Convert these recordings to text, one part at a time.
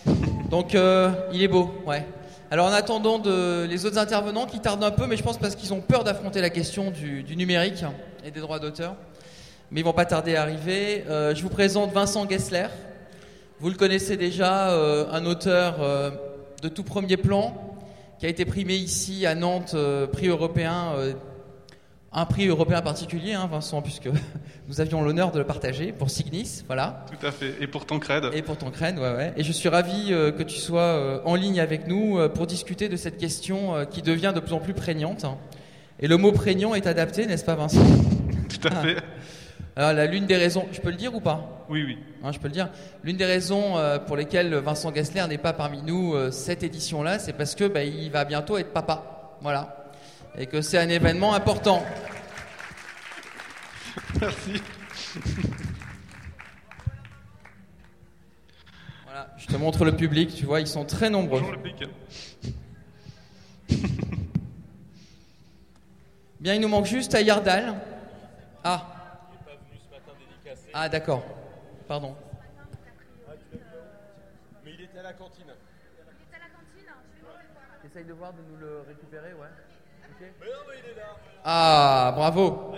Donc il est beau, ouais. Alors en attendant les autres intervenants qui tardent un peu, mais je pense parce qu'ils ont peur d'affronter la question du numérique et des droits d'auteur, mais ils vont pas tarder à arriver. Je vous présente Vincent Gessler. Vous le connaissez déjà, un auteur de tout premier plan, qui a été primé ici à Nantes, prix européen, un prix européen particulier, hein, Vincent, puisque nous avions l'honneur de le partager pour Signis, voilà. Tout à fait, et pour Tancred. Et pour Tancred, ouais. Et je suis ravi que tu sois en ligne avec nous pour discuter de cette question qui devient de plus en plus prégnante. Et le mot prégnant est adapté, n'est-ce pas, Vincent? Tout à fait. Alors, l'une des raisons, je peux le dire ou pas? Oui, oui. Hein, je peux le dire. L'une des raisons pour lesquelles Vincent Gessler n'est pas parmi nous cette édition-là, c'est parce que il va bientôt être papa. Voilà. Et que c'est un événement important. Merci. Voilà, je te montre le public, tu vois, ils sont très nombreux. Bonjour le public. Bien, il nous manque juste Ayardal. Ah. Il n'est pas venu ce matin dédicacé. Ah, d'accord. Pardon. Mais il était à la cantine. Essaye de voir, de nous le récupérer, ouais. Okay. Mais non, mais il est là. Ah, bravo.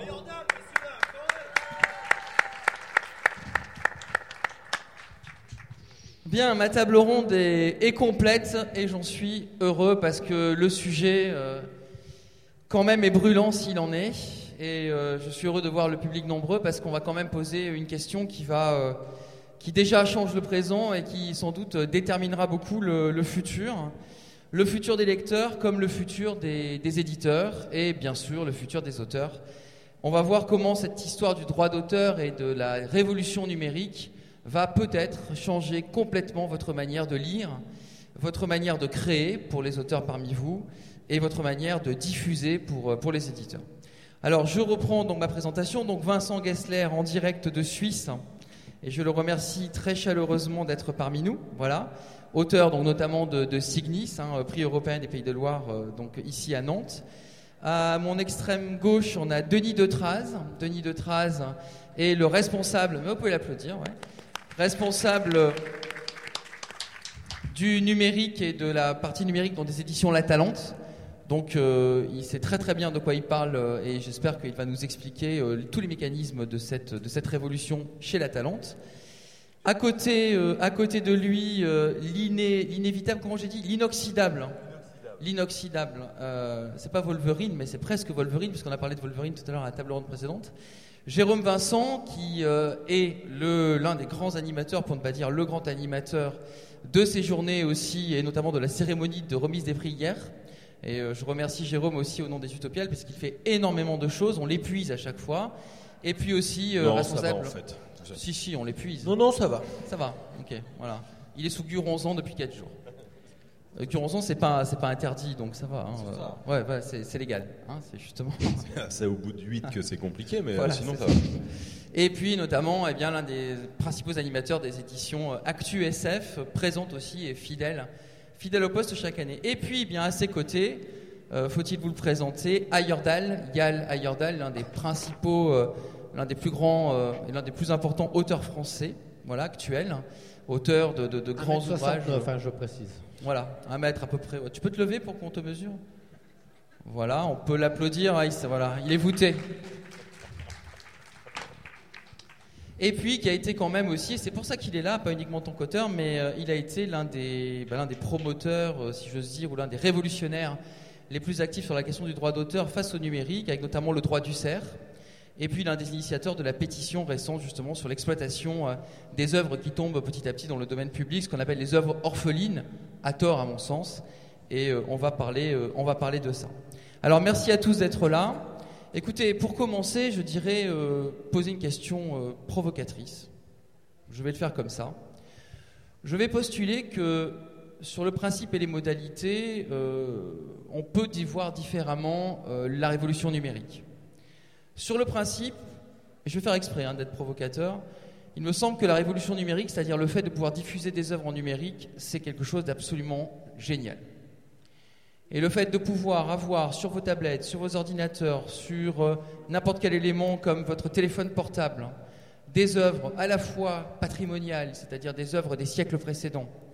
Bien, ma table ronde est complète et j'en suis heureux parce que le sujet, quand même, est brûlant s'il en est. Et je suis heureux de voir le public nombreux parce qu'on va quand même poser une question qui déjà change le présent et qui sans doute déterminera beaucoup le futur. Le futur des lecteurs comme le futur des éditeurs et bien sûr le futur des auteurs. On va voir comment cette histoire du droit d'auteur et de la révolution numérique va peut-être changer complètement votre manière de lire, votre manière de créer pour les auteurs parmi vous et votre manière de diffuser pour les éditeurs. Alors je reprends donc ma présentation. Donc Vincent Gessler en direct de Suisse et je le remercie très chaleureusement d'être parmi nous. Voilà. Auteur donc notamment de Signis, prix européen des Pays de Loire, donc ici à Nantes. À mon extrême gauche, on a Denis Detraz. Denis Detraz est le responsable, mais vous pouvez l'applaudir, ouais, responsable du numérique et de la partie numérique dans des éditions La Talente. Donc il sait très très bien de quoi il parle et j'espère qu'il va nous expliquer tous les mécanismes de cette révolution chez La Talente. À côté de lui, l'inévitable, comment j'ai dit, l'inoxydable. L'inoxydable. C'est pas Wolverine, mais c'est presque Wolverine, puisqu'on a parlé de Wolverine tout à l'heure à la table ronde précédente. Jérôme Vincent, qui est l'un des grands animateurs, pour ne pas dire le grand animateur de ces journées aussi, et notamment de la cérémonie de remise des prix hier. Et je remercie Jérôme aussi au nom des Utopiales, parce qu'il fait énormément de choses, on l'épuise à chaque fois. Et puis aussi responsable. Ça va, en fait. Si, on l'épuise. Non, ça va. Ça va, ok, voilà. Il est sous Guronzan depuis 4 jours. Guronzan, c'est pas interdit, donc ça va. Hein. Ouais, c'est légal. Hein, c'est justement. C'est au bout de 8 que c'est compliqué, mais voilà, sinon ça va. Et puis notamment, l'un des principaux animateurs des éditions Actu SF présente aussi et fidèle au poste chaque année. Et puis, à ses côtés, faut-il vous le présenter, Yal Ayerdal, l'un des principaux, l'un des plus grands et l'un des plus importants auteurs français, voilà, actuels, auteur de grands ouvrages. Enfin, je précise. Voilà, 1 mètre à peu près. Tu peux te lever pour qu'on te mesure? Voilà, on peut l'applaudir. Voilà, il est voûté. Et puis, qui a été quand même aussi, et c'est pour ça qu'il est là, pas uniquement ton auteur, mais il a été l'un des promoteurs, si j'ose dire, ou l'un des révolutionnaires les plus actifs sur la question du droit d'auteur face au numérique, avec notamment le droit du cerf. Et puis l'un des initiateurs de la pétition récente justement sur l'exploitation des œuvres qui tombent petit à petit dans le domaine public, ce qu'on appelle les œuvres orphelines, à tort à mon sens. Et on va parler de ça. Alors merci à tous d'être là. Écoutez, pour commencer, je dirais poser une question provocatrice. Je vais le faire comme ça. Je vais postuler que sur le principe et les modalités, on peut y voir différemment la révolution numérique. Sur le principe, et je vais faire exprès d'être provocateur, il me semble que la révolution numérique, c'est-à-dire le fait de pouvoir diffuser des œuvres en numérique, c'est quelque chose d'absolument génial. Et le fait de pouvoir avoir sur vos tablettes, sur vos ordinateurs, sur n'importe quel élément comme votre téléphone portable, des œuvres à la fois patrimoniales, c'est-à-dire des œuvres des siècles précédents,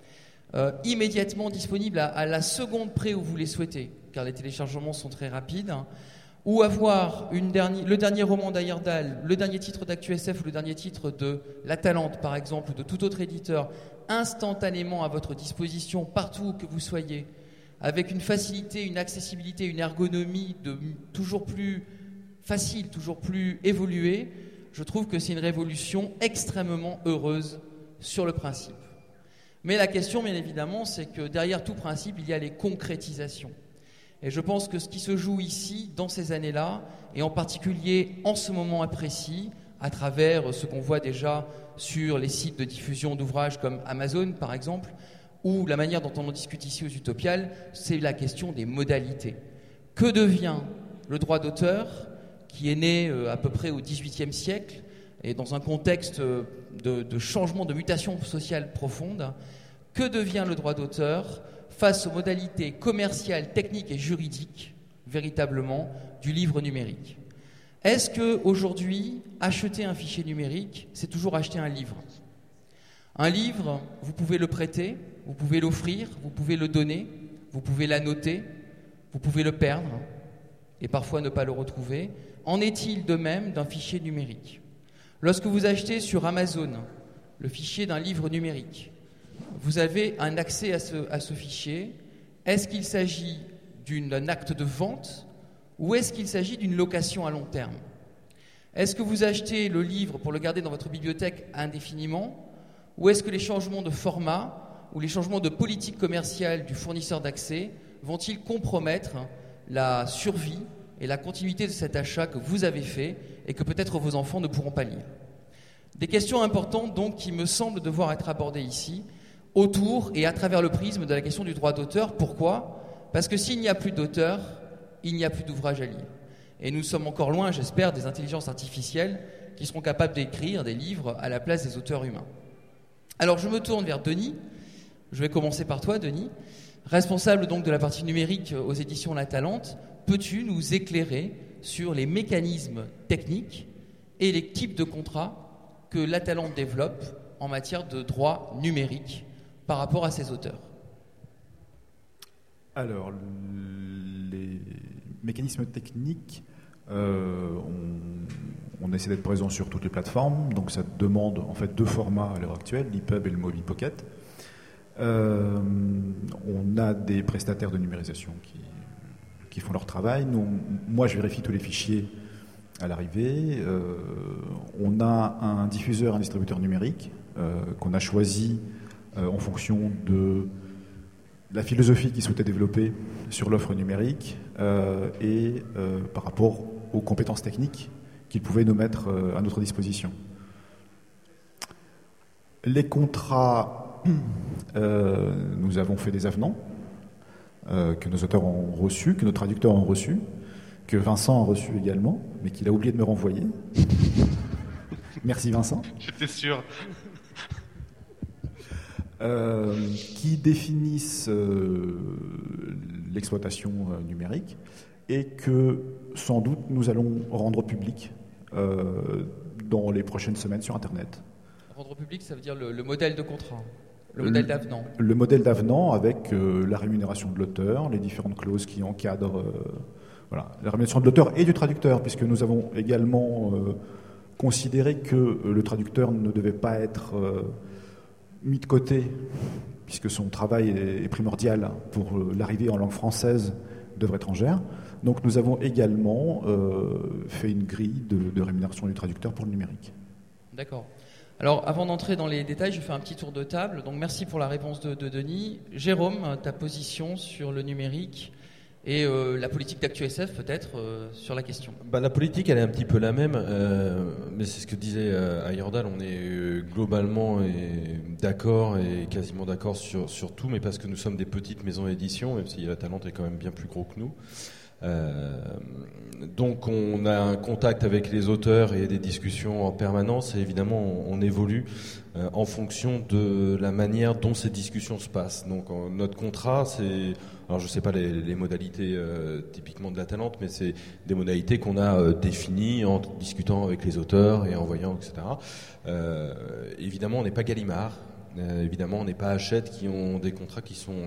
immédiatement disponibles à la seconde près où vous les souhaitez, car les téléchargements sont très rapides, ou avoir le dernier roman d'Heyerdahl, le dernier titre d'ActuSF ou le dernier titre de La Talente, par exemple, ou de tout autre éditeur, instantanément à votre disposition, partout où que vous soyez, avec une facilité, une accessibilité, une ergonomie toujours plus facile, toujours plus évoluée, je trouve que c'est une révolution extrêmement heureuse sur le principe. Mais la question, bien évidemment, c'est que derrière tout principe, il y a les concrétisations. Et je pense que ce qui se joue ici, dans ces années-là, et en particulier en ce moment précis, à travers ce qu'on voit déjà sur les sites de diffusion d'ouvrages comme Amazon, par exemple, ou la manière dont on en discute ici aux Utopiales, c'est la question des modalités. Que devient le droit d'auteur, qui est né à peu près au XVIIIe siècle, et dans un contexte de changement, de mutation sociale profonde, que devient le droit d'auteur face aux modalités commerciales, techniques et juridiques, véritablement, du livre numérique? Est-ce qu'aujourd'hui, acheter un fichier numérique, c'est toujours acheter un livre? Un livre, vous pouvez le prêter, vous pouvez l'offrir, vous pouvez le donner, vous pouvez l'annoter, vous pouvez le perdre et parfois ne pas le retrouver. En est-il de même d'un fichier numérique? Lorsque vous achetez sur Amazon le fichier d'un livre numérique, vous avez un accès à ce fichier. Est-ce qu'il s'agit d'un acte de vente ou est-ce qu'il s'agit d'une location à long terme? Est-ce que vous achetez le livre pour le garder dans votre bibliothèque indéfiniment ou est-ce que les changements de format ou les changements de politique commerciale du fournisseur d'accès vont-ils compromettre la survie et la continuité de cet achat que vous avez fait et que peut-être vos enfants ne pourront pas lire? Des questions importantes donc qui me semblent devoir être abordées ici autour et à travers le prisme de la question du droit d'auteur. Pourquoi? Parce que s'il n'y a plus d'auteur, il n'y a plus d'ouvrage à lire. Et nous sommes encore loin, j'espère, des intelligences artificielles qui seront capables d'écrire des livres à la place des auteurs humains. Alors je me tourne vers Denis. Je vais commencer par toi, Denis. Responsable donc de la partie numérique aux éditions La Talente, peux-tu nous éclairer sur les mécanismes techniques et les types de contrats que La Talente développe en matière de droit numérique par rapport à ses auteurs? Alors, les mécanismes techniques, on essaie d'être présent sur toutes les plateformes, donc ça demande en fait deux formats à l'heure actuelle, l'EPUB et le MobiPocket. On a des prestataires de numérisation qui font leur travail. Moi, je vérifie tous les fichiers à l'arrivée. On a un diffuseur, un distributeur numérique qu'on a choisi en fonction de la philosophie qu'il souhaitait développer sur l'offre numérique et par rapport aux compétences techniques qu'il pouvait nous mettre à notre disposition. Les contrats, nous avons fait des avenants que nos auteurs ont reçus, que nos traducteurs ont reçus, que Vincent a reçu également, mais qu'il a oublié de me renvoyer. Merci Vincent. J'étais sûr. Qui définissent l'exploitation numérique et que sans doute nous allons rendre public dans les prochaines semaines sur Internet. Rendre public, ça veut dire le modèle de contrat, le modèle d'avenant. Le modèle d'avenant avec la rémunération de l'auteur, les différentes clauses qui encadrent la rémunération de l'auteur et du traducteur, puisque nous avons également considéré que le traducteur ne devait pas être mis de côté, puisque son travail est primordial pour l'arrivée en langue française d'œuvres étrangères. Donc nous avons également fait une grille de rémunération du traducteur pour le numérique. D'accord. Alors avant d'entrer dans les détails, je fais un petit tour de table. Donc merci pour la réponse de Denis. Jérôme, ta position sur le numérique et la politique d'ActuSF peut-être sur la question. La politique, elle est un petit peu la même, mais c'est ce que disait Heyerdahl, on est globalement d'accord et quasiment d'accord sur tout, mais parce que nous sommes des petites maisons d'édition, même si La Talente est quand même bien plus gros que nous. Donc on a un contact avec les auteurs et des discussions en permanence et évidemment on évolue en fonction de la manière dont ces discussions se passent. Donc notre contrat, c'est, alors je ne sais pas les modalités typiquement de La Talente, mais c'est des modalités qu'on a définies en discutant avec les auteurs et en voyant, etc. Évidemment on n'est pas Gallimard. Évidemment, on n'est pas Hachette qui ont des contrats qui sont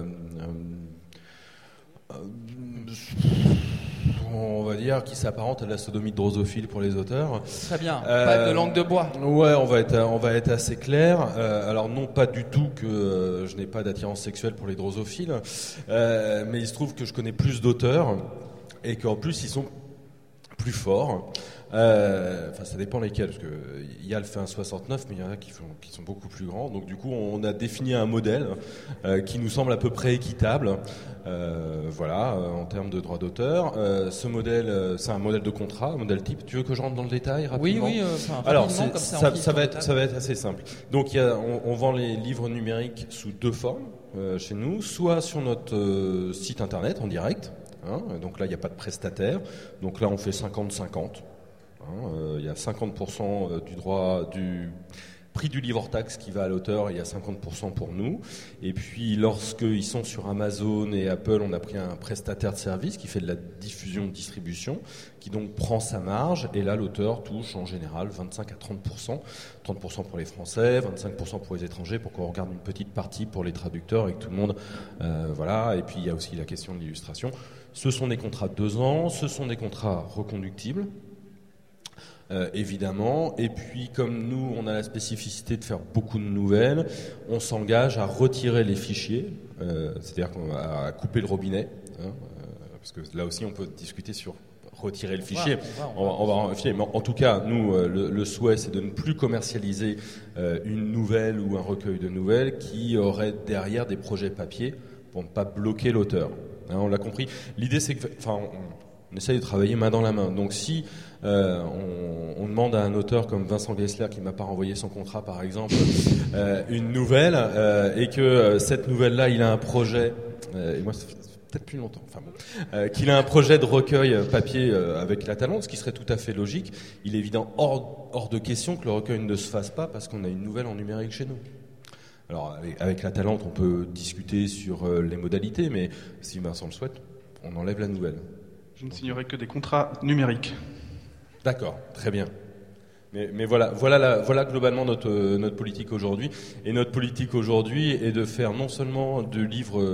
on va dire qui s'apparente à de la sodomie de drosophile pour les auteurs. Très bien, pas de langue de bois. Ouais, on va être assez clair. Alors non, pas du tout que je n'ai pas d'attirance sexuelle pour les drosophiles, mais il se trouve que je connais plus d'auteurs et qu'en plus ils sont plus forts. Enfin, ça dépend lesquels, parce que Yal fait un 69, mais il y en a qui sont beaucoup plus grands. Donc du coup, on a défini un modèle qui nous semble à peu près équitable, voilà, en termes de droits d'auteur. Ce modèle, c'est un modèle de contrat, un modèle type. Tu veux que je rentre dans le détail rapidement ? Oui, Alors, rapidement, comme ça va être assez simple. Donc, on vend les livres numériques sous deux formes chez nous, soit sur notre site internet en direct. Donc là, il n'y a pas de prestataire. Donc là, on fait 50-50. Il y a 50% du prix du livre hors taxe qui va à l'auteur et il y a 50% pour nous. Et puis lorsqu'ils sont sur Amazon et Apple, on a pris un prestataire de service qui fait de la diffusion de distribution, qui donc prend sa marge, et là l'auteur touche en général 25 à 30%. 30% pour les Français, 25% pour les étrangers, pour qu'on regarde une petite partie pour les traducteurs et que tout le monde... voilà. Et puis il y a aussi la question de l'illustration. Ce sont des contrats de 2 ans, ce sont des contrats reconductibles. Évidemment, et puis comme nous on a la spécificité de faire beaucoup de nouvelles, on s'engage à retirer les fichiers, c'est-à-dire qu'on va couper le robinet, parce que là aussi on peut discuter sur retirer le fichier. On va en filer, mais en tout cas nous le souhait c'est de ne plus commercialiser une nouvelle ou un recueil de nouvelles qui aurait derrière des projets papier pour ne pas bloquer l'auteur. On l'a compris. L'idée c'est que, on essaye de travailler main dans la main. Donc si on demande à un auteur comme Vincent Gessler, qui m'a pas renvoyé son contrat par exemple, une nouvelle, et que cette nouvelle-là, il a un projet, et moi ça fait peut-être plus longtemps, qu'il a un projet de recueil papier avec La Talente, ce qui serait tout à fait logique, il est évident hors de question que le recueil ne se fasse pas parce qu'on a une nouvelle en numérique chez nous. Alors avec La Talente, on peut discuter sur les modalités, mais si Vincent le souhaite, on enlève la nouvelle. Je ne signerai que des contrats numériques. D'accord, très bien. Mais voilà globalement notre politique aujourd'hui. Et notre politique aujourd'hui est de faire non seulement de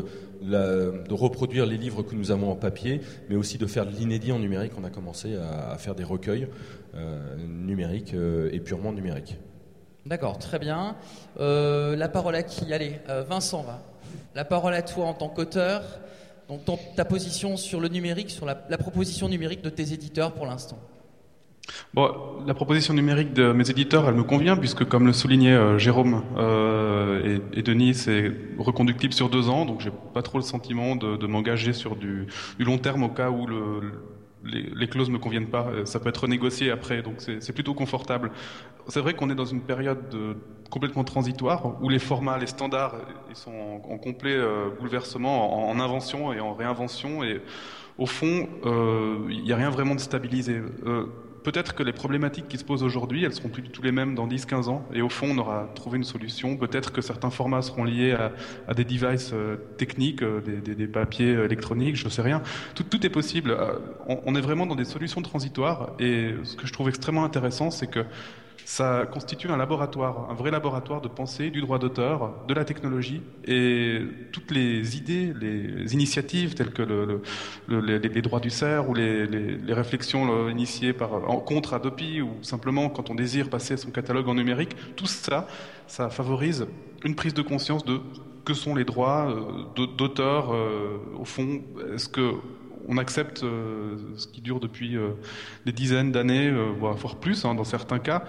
reproduire les livres que nous avons en papier, mais aussi de faire de l'inédit en numérique. On a commencé à faire des recueils numériques et purement numériques. D'accord, très bien. La parole à qui ? Allez, Vincent, va. La parole à toi en tant qu'auteur. Donc ta position sur le numérique, sur la proposition numérique de tes éditeurs pour l'instant. Bon, la proposition numérique de mes éditeurs, elle me convient, puisque comme le soulignait Jérôme et Denis, c'est reconductible sur 2 ans, donc j'ai pas trop le sentiment de m'engager sur du long terme au cas où les clauses me conviennent pas. Ça peut être renégocié après, donc c'est plutôt confortable. C'est vrai qu'on est dans une période complètement transitoire, où les formats, les standards, ils sont en complet bouleversement, en invention et en réinvention, et au fond, il n'y a rien vraiment de stabilisé. Peut-être que les problématiques qui se posent aujourd'hui, elles seront plus du tout les mêmes dans 10-15 ans, et au fond, on aura trouvé une solution. Peut-être que certains formats seront liés à des devices techniques, des papiers électroniques, je ne sais rien. Tout est possible. On est vraiment dans des solutions transitoires, et ce que je trouve extrêmement intéressant, c'est que ça constitue un laboratoire, un vrai laboratoire de pensée du droit d'auteur, de la technologie, et toutes les idées, les initiatives telles que les droits du cerf ou les réflexions initiées contre Adopi, ou simplement quand on désire passer son catalogue en numérique, tout ça, ça favorise une prise de conscience de que sont les droits d'auteur au fond. Est-ce que on accepte ce qui dure depuis des dizaines d'années, voire plus dans certains cas.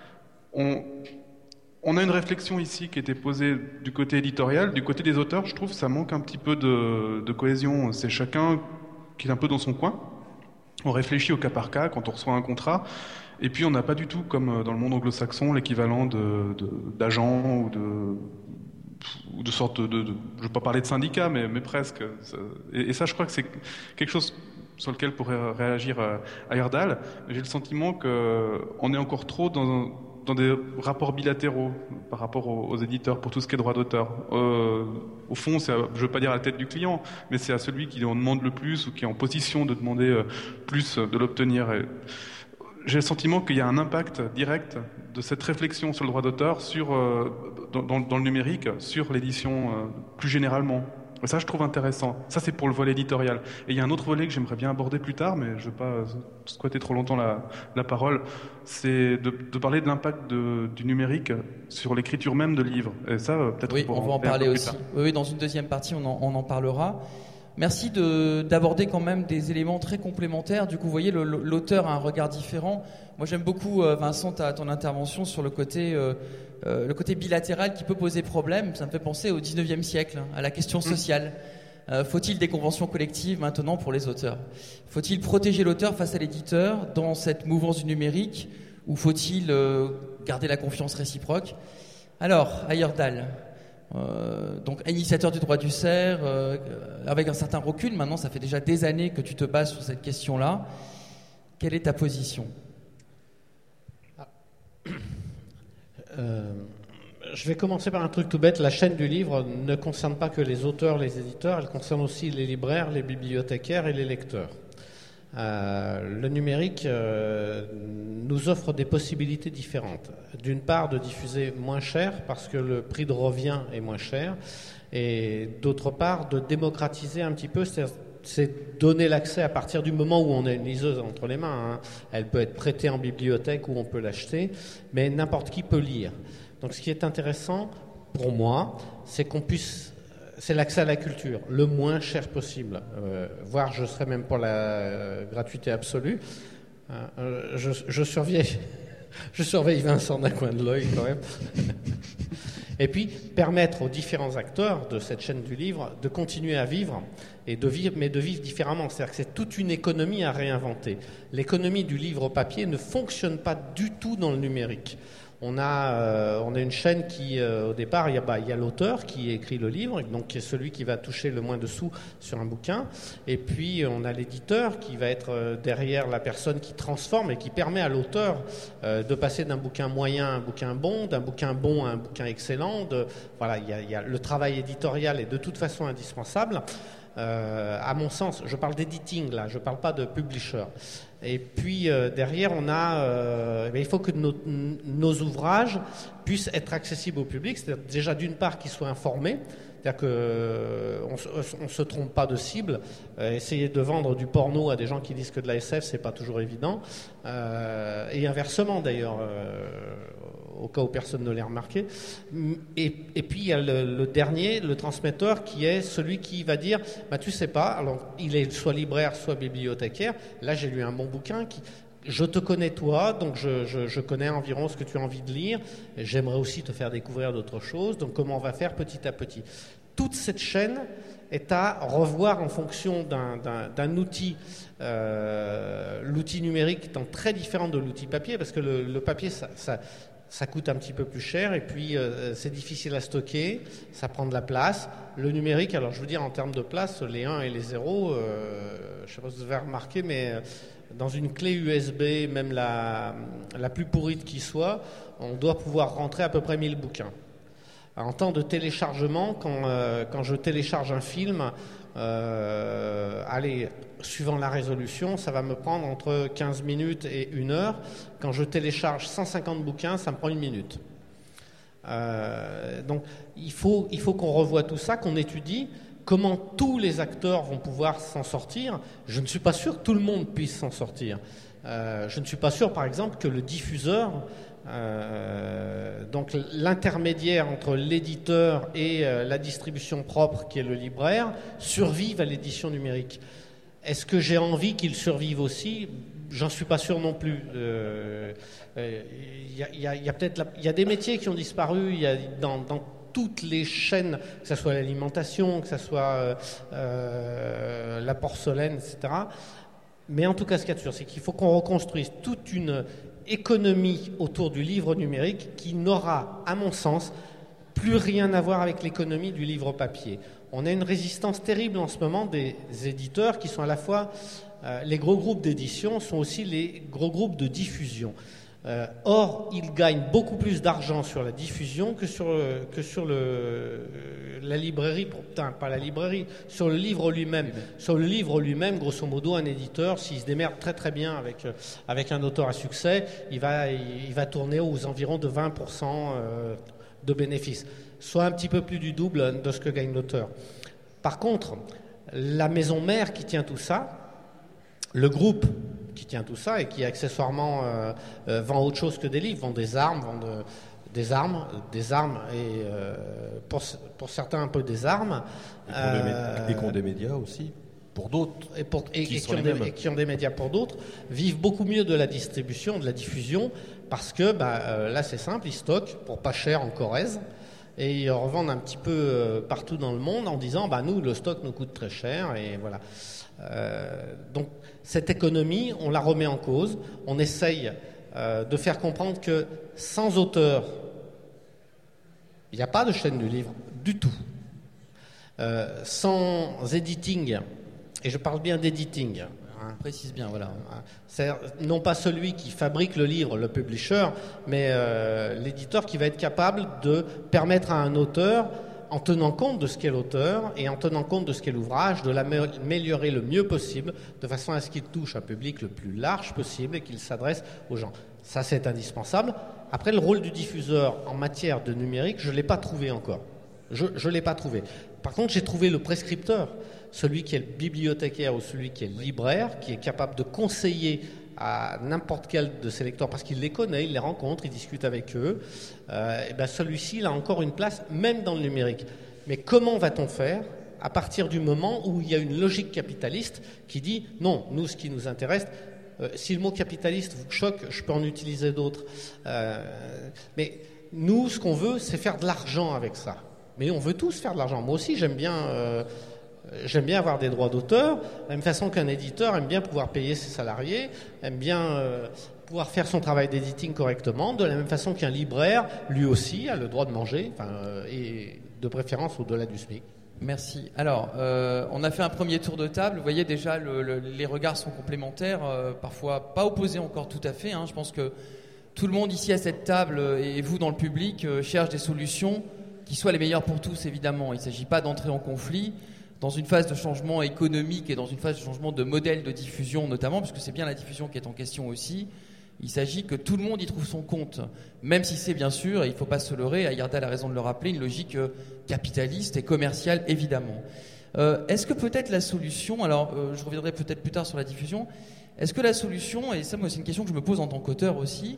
On a une réflexion ici qui était posée du côté éditorial. Du côté des auteurs, je trouve que ça manque un petit peu de cohésion. C'est chacun qui est un peu dans son coin. On réfléchit au cas par cas quand on reçoit un contrat. Et puis on n'a pas du tout, comme dans le monde anglo-saxon, l'équivalent d'agents ou de sorte de... Je ne veux pas parler de syndicat, mais presque. Et ça, je crois que c'est quelque chose sur lequel pourrait réagir Heyerdahl. J'ai le sentiment qu'on est encore trop dans des rapports bilatéraux par rapport aux éditeurs pour tout ce qui est droit d'auteur. Au fond, je ne veux pas dire à la tête du client, mais c'est à celui qui en demande le plus ou qui est en position de demander plus de l'obtenir. j'ai le sentiment qu'il y a un impact direct de cette réflexion sur le droit d'auteur dans le numérique, sur l'édition plus généralement. Et ça, je trouve intéressant. Ça, c'est pour le volet éditorial. Et il y a un autre volet que j'aimerais bien aborder plus tard, mais je ne veux pas squatter trop longtemps la parole. C'est de parler de l'impact du numérique sur l'écriture même de livres. Et ça, peut-être oui, on va en parler aussi. Oui, dans une deuxième partie, on en parlera. Merci d'aborder quand même des éléments très complémentaires. Du coup, vous voyez, l'auteur a un regard différent. Moi, j'aime beaucoup, Vincent, ton intervention sur le côté bilatéral qui peut poser problème. Ça me fait penser au 19e siècle, à la question sociale. Faut-il des conventions collectives maintenant pour les auteurs? Faut-il protéger l'auteur face à l'éditeur dans cette mouvance du numérique, ou faut-il garder la confiance réciproque? Alors, Heyerdahl, donc initiateur du droit du cerf, avec un certain recul, maintenant ça fait déjà des années que tu te bases sur cette question-là. Quelle est ta position? Je vais commencer par un truc tout bête. La chaîne du livre ne concerne pas que les auteurs, les éditeurs, elle concerne aussi les libraires, les bibliothécaires et les lecteurs. Le numérique nous offre des possibilités différentes. D'une part, de diffuser moins cher parce que le prix de revient est moins cher, et d'autre part, de démocratiser un petit peu, c'est donner l'accès à partir du moment où on a une liseuse entre les mains. Elle peut être prêtée en bibliothèque ou on peut l'acheter, mais n'importe qui peut lire. Donc ce qui est intéressant pour moi, c'est l'accès à la culture, le moins cher possible. Voire, je serais même pour la gratuité absolue. Je surveille Vincent d'un coin de l'œil quand même. Et puis, permettre aux différents acteurs de cette chaîne du livre de continuer à vivre, mais de vivre différemment. C'est-à-dire que c'est toute une économie à réinventer. L'économie du livre papier ne fonctionne pas du tout dans le numérique. On a une chaîne qui, au départ, il y a l'auteur qui écrit le livre, donc qui est celui qui va toucher le moins de sous sur un bouquin. Et puis, on a l'éditeur qui va être derrière la personne qui transforme et qui permet à l'auteur de passer d'un bouquin moyen à un bouquin bon, d'un bouquin bon à un bouquin excellent. Voilà, il y a le travail éditorial est de toute façon indispensable. À mon sens, je parle d'editing là, je parle pas de publisher. Et puis derrière, il faut que nos ouvrages puissent être accessibles au public. C'est-à-dire déjà d'une part qu'ils soient informés, c'est-à-dire qu'on se trompe pas de cible. Essayer de vendre du porno à des gens qui disent que de la SF, c'est pas toujours évident. Et inversement d'ailleurs. Au cas où personne ne l'ait remarqué. Et puis il y a le dernier, le transmetteur, qui est celui qui va dire tu sais pas, alors il est soit libraire, soit bibliothécaire. Là, j'ai lu un bon bouquin je te connais toi, donc je connais environ ce que tu as envie de lire. Et j'aimerais aussi te faire découvrir d'autres choses. Donc comment on va faire petit à petit? Toute cette chaîne est à revoir en fonction d'un outil. L'outil numérique étant très différent de l'outil papier, parce que le papier, ça coûte un petit peu plus cher, et puis c'est difficile à stocker, ça prend de la place. Le numérique, alors je veux dire en termes de place, les 1 et les 0, je ne sais pas si vous avez remarqué, mais dans une clé USB, même la plus pourrite qui soit, on doit pouvoir rentrer à peu près 1000 bouquins. En temps de téléchargement, quand je télécharge un film, suivant la résolution, ça va me prendre entre 15 minutes et 1 heure. Quand je télécharge 150 bouquins, ça me prend 1 minute. Donc il faut qu'on revoie tout ça, qu'on étudie comment tous les acteurs vont pouvoir s'en sortir. Je ne suis pas sûr que tout le monde puisse s'en sortir. Je ne suis pas sûr, par exemple, que le diffuseur, donc l'intermédiaire entre l'éditeur et la distribution propre, qui est le libraire, survive à l'édition numérique. Est-ce que j'ai envie qu'il survive aussi? J'en suis pas sûr non plus. Il y a des métiers qui ont disparu. Il y a dans toutes les chaînes, que ce soit l'alimentation, que ce soit la porcelaine, etc. Mais en tout cas, ce qu'il y a de sûr, c'est qu'il faut qu'on reconstruise toute une économie autour du livre numérique qui n'aura, à mon sens, plus rien à voir avec l'économie du livre papier. On a une résistance terrible en ce moment des éditeurs qui sont à la fois... les gros groupes d'édition sont aussi les gros groupes de diffusion. Or, il gagne beaucoup plus d'argent sur la diffusion que sur la librairie, pas la librairie, sur le livre lui-même. Sur le livre lui-même, grosso modo, un éditeur, s'il se démerde très très bien avec un auteur à succès, il va tourner aux environs de 20% de bénéfices, soit un petit peu plus du double de ce que gagne l'auteur. Par contre, la maison mère qui tient tout ça, le groupe qui tient tout ça et qui accessoirement vend autre chose que des livres, vend des armes, et pour certains un peu des armes. Et qui ont des médias aussi, pour d'autres. Qui ont des médias pour d'autres, vivent beaucoup mieux de la distribution, de la diffusion, parce que là c'est simple, ils stockent pour pas cher en Corrèze. Et ils revendent un petit peu partout dans le monde en disant nous, le stock nous coûte très cher. Et voilà. Donc cette économie, on la remet en cause. On essaye de faire comprendre que sans auteur, il n'y a pas de chaîne du livre du tout. Sans editing, et je parle bien d'editing. Précise bien, voilà. C'est non pas celui qui fabrique le livre, le publisher, mais l'éditeur qui va être capable de permettre à un auteur, en tenant compte de ce qu'est l'auteur et en tenant compte de ce qu'est l'ouvrage, de l'améliorer le mieux possible, de façon à ce qu'il touche un public le plus large possible et qu'il s'adresse aux gens. Ça, c'est indispensable. Après, le rôle du diffuseur en matière de numérique, je ne l'ai pas trouvé encore. Je ne l'ai pas trouvé. Par contre, j'ai trouvé le prescripteur, celui qui est le bibliothécaire ou celui qui est le libraire, qui est capable de conseiller à n'importe quel de ses lecteurs, parce qu'il les connaît, il les rencontre, il discute avec eux, celui-ci, il a encore une place, même dans le numérique. Mais comment va-t-on faire à partir du moment où il y a une logique capitaliste qui dit « Non, nous, ce qui nous intéresse, si le mot capitaliste vous choque, je peux en utiliser d'autres. Mais nous, ce qu'on veut, c'est faire de l'argent avec ça. Mais on veut tous faire de l'argent. Moi aussi, j'aime bien avoir des droits d'auteur, de la même façon qu'un éditeur aime bien pouvoir payer ses salariés, aime bien pouvoir faire son travail d'éditing correctement, de la même façon qu'un libraire, lui aussi, a le droit de manger, et de préférence au-delà du SMIC. Merci. Alors, on a fait un premier tour de table. Vous voyez déjà, les regards sont complémentaires, parfois pas opposés encore tout à fait. Je pense que tout le monde ici à cette table et vous dans le public cherche des solutions qui soient les meilleures pour tous, évidemment. Il ne s'agit pas d'entrer en conflit dans une phase de changement économique et dans une phase de changement de modèle de diffusion notamment, puisque c'est bien la diffusion qui est en question aussi. Il s'agit que tout le monde y trouve son compte, même si c'est bien sûr, et il ne faut pas se leurrer, Ayardal a raison de le rappeler, une logique capitaliste et commerciale évidemment. Est-ce que peut-être la solution, alors je reviendrai peut-être plus tard sur la diffusion, est-ce que la solution, et ça moi c'est une question que je me pose en tant qu'auteur aussi,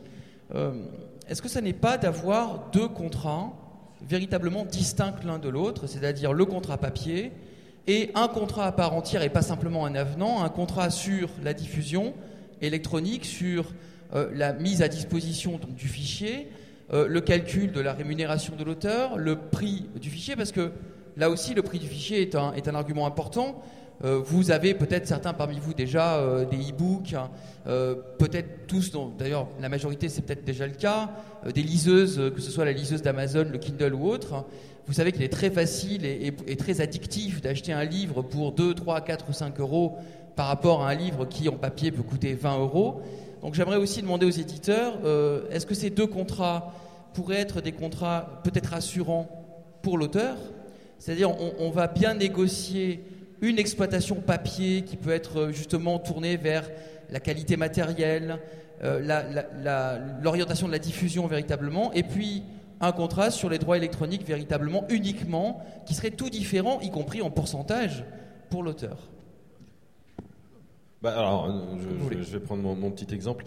est-ce que ça n'est pas d'avoir deux contrats véritablement distincts l'un de l'autre, c'est-à-dire le contrat papier et un contrat à part entière et pas simplement un avenant, un contrat sur la diffusion électronique, sur la mise à disposition donc, du fichier, le calcul de la rémunération de l'auteur, le prix du fichier, parce que là aussi le prix du fichier est un argument important. Vous avez peut-être certains parmi vous déjà des e-books, peut-être tous, d'ailleurs la majorité c'est peut-être déjà le cas, des liseuses, que ce soit la liseuse d'Amazon, le Kindle ou autre. Vous savez qu'il est très facile et très addictif d'acheter un livre pour 2, 3, 4 ou 5 euros par rapport à un livre qui en papier peut coûter 20 euros. Donc j'aimerais aussi demander aux éditeurs, est-ce que ces deux contrats pourraient être des contrats peut-être rassurants pour l'auteur ? C'est-à-dire on va bien négocier une exploitation papier qui peut être justement tournée vers la qualité matérielle, l'orientation de la diffusion véritablement, et puis un contrat sur les droits électroniques véritablement uniquement, qui serait tout différent, y compris en pourcentage, pour l'auteur. Alors, je vais prendre mon petit exemple.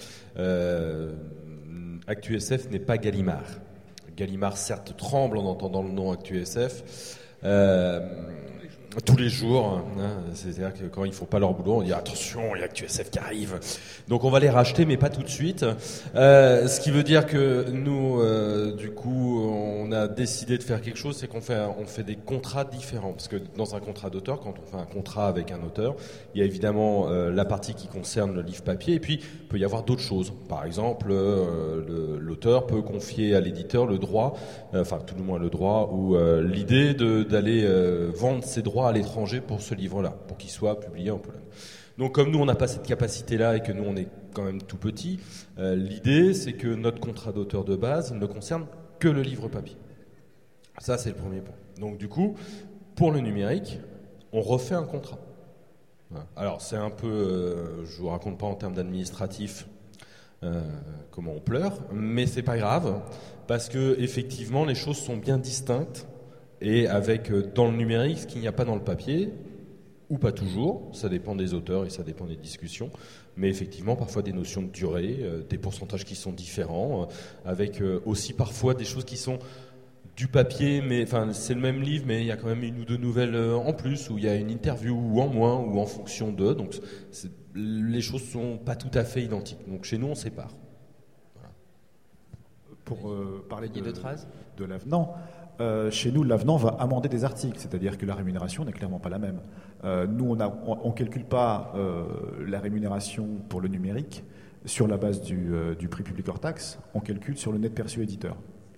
ActuSF n'est pas Gallimard. Gallimard, certes, tremble en entendant le nom ActuSF. Tous les jours, c'est-à-dire que quand ils font pas leur boulot, on dit attention, il y a ActuSF qui arrive. Donc on va les racheter, mais pas tout de suite. Ce qui veut dire que nous, du coup, on a décidé de faire quelque chose, c'est qu'on fait des contrats différents. Parce que dans un contrat d'auteur, quand on fait un contrat avec un auteur, il y a évidemment la partie qui concerne le livre papier, et puis il peut y avoir d'autres choses. Par exemple, l'auteur peut confier à l'éditeur le droit, tout du moins le droit, ou l'idée d'aller vendre ses droits à l'étranger pour ce livre-là, pour qu'il soit publié en Pologne. Donc comme nous on n'a pas cette capacité-là et que nous on est quand même tout petit, l'idée c'est que notre contrat d'auteur de base il ne concerne que le livre papier. Ça c'est le premier point. Donc du coup, pour le numérique, on refait un contrat. Alors c'est un peu, je vous raconte pas en termes d'administratif comment on pleure, mais c'est pas grave parce que effectivement les choses sont bien distinctes et avec dans le numérique ce qu'il n'y a pas dans le papier. Ou pas toujours, ça dépend des auteurs et ça dépend des discussions, mais effectivement parfois des notions de durée, des pourcentages qui sont différents, avec aussi parfois des choses qui sont du papier, mais enfin c'est le même livre, mais il y a quand même une ou deux nouvelles en plus, où il y a une interview ou en moins, ou en fonction d'eux, donc les choses sont pas tout à fait identiques. Donc chez nous on sépare. Voilà. Pour parler de l'avenant. Chez nous, l'avenant va amender des articles, c'est-à-dire que la rémunération n'est clairement pas la même. Nous, on ne calcule pas la rémunération pour le numérique sur la base du prix public hors taxe, on calcule sur le net perçu éditeur.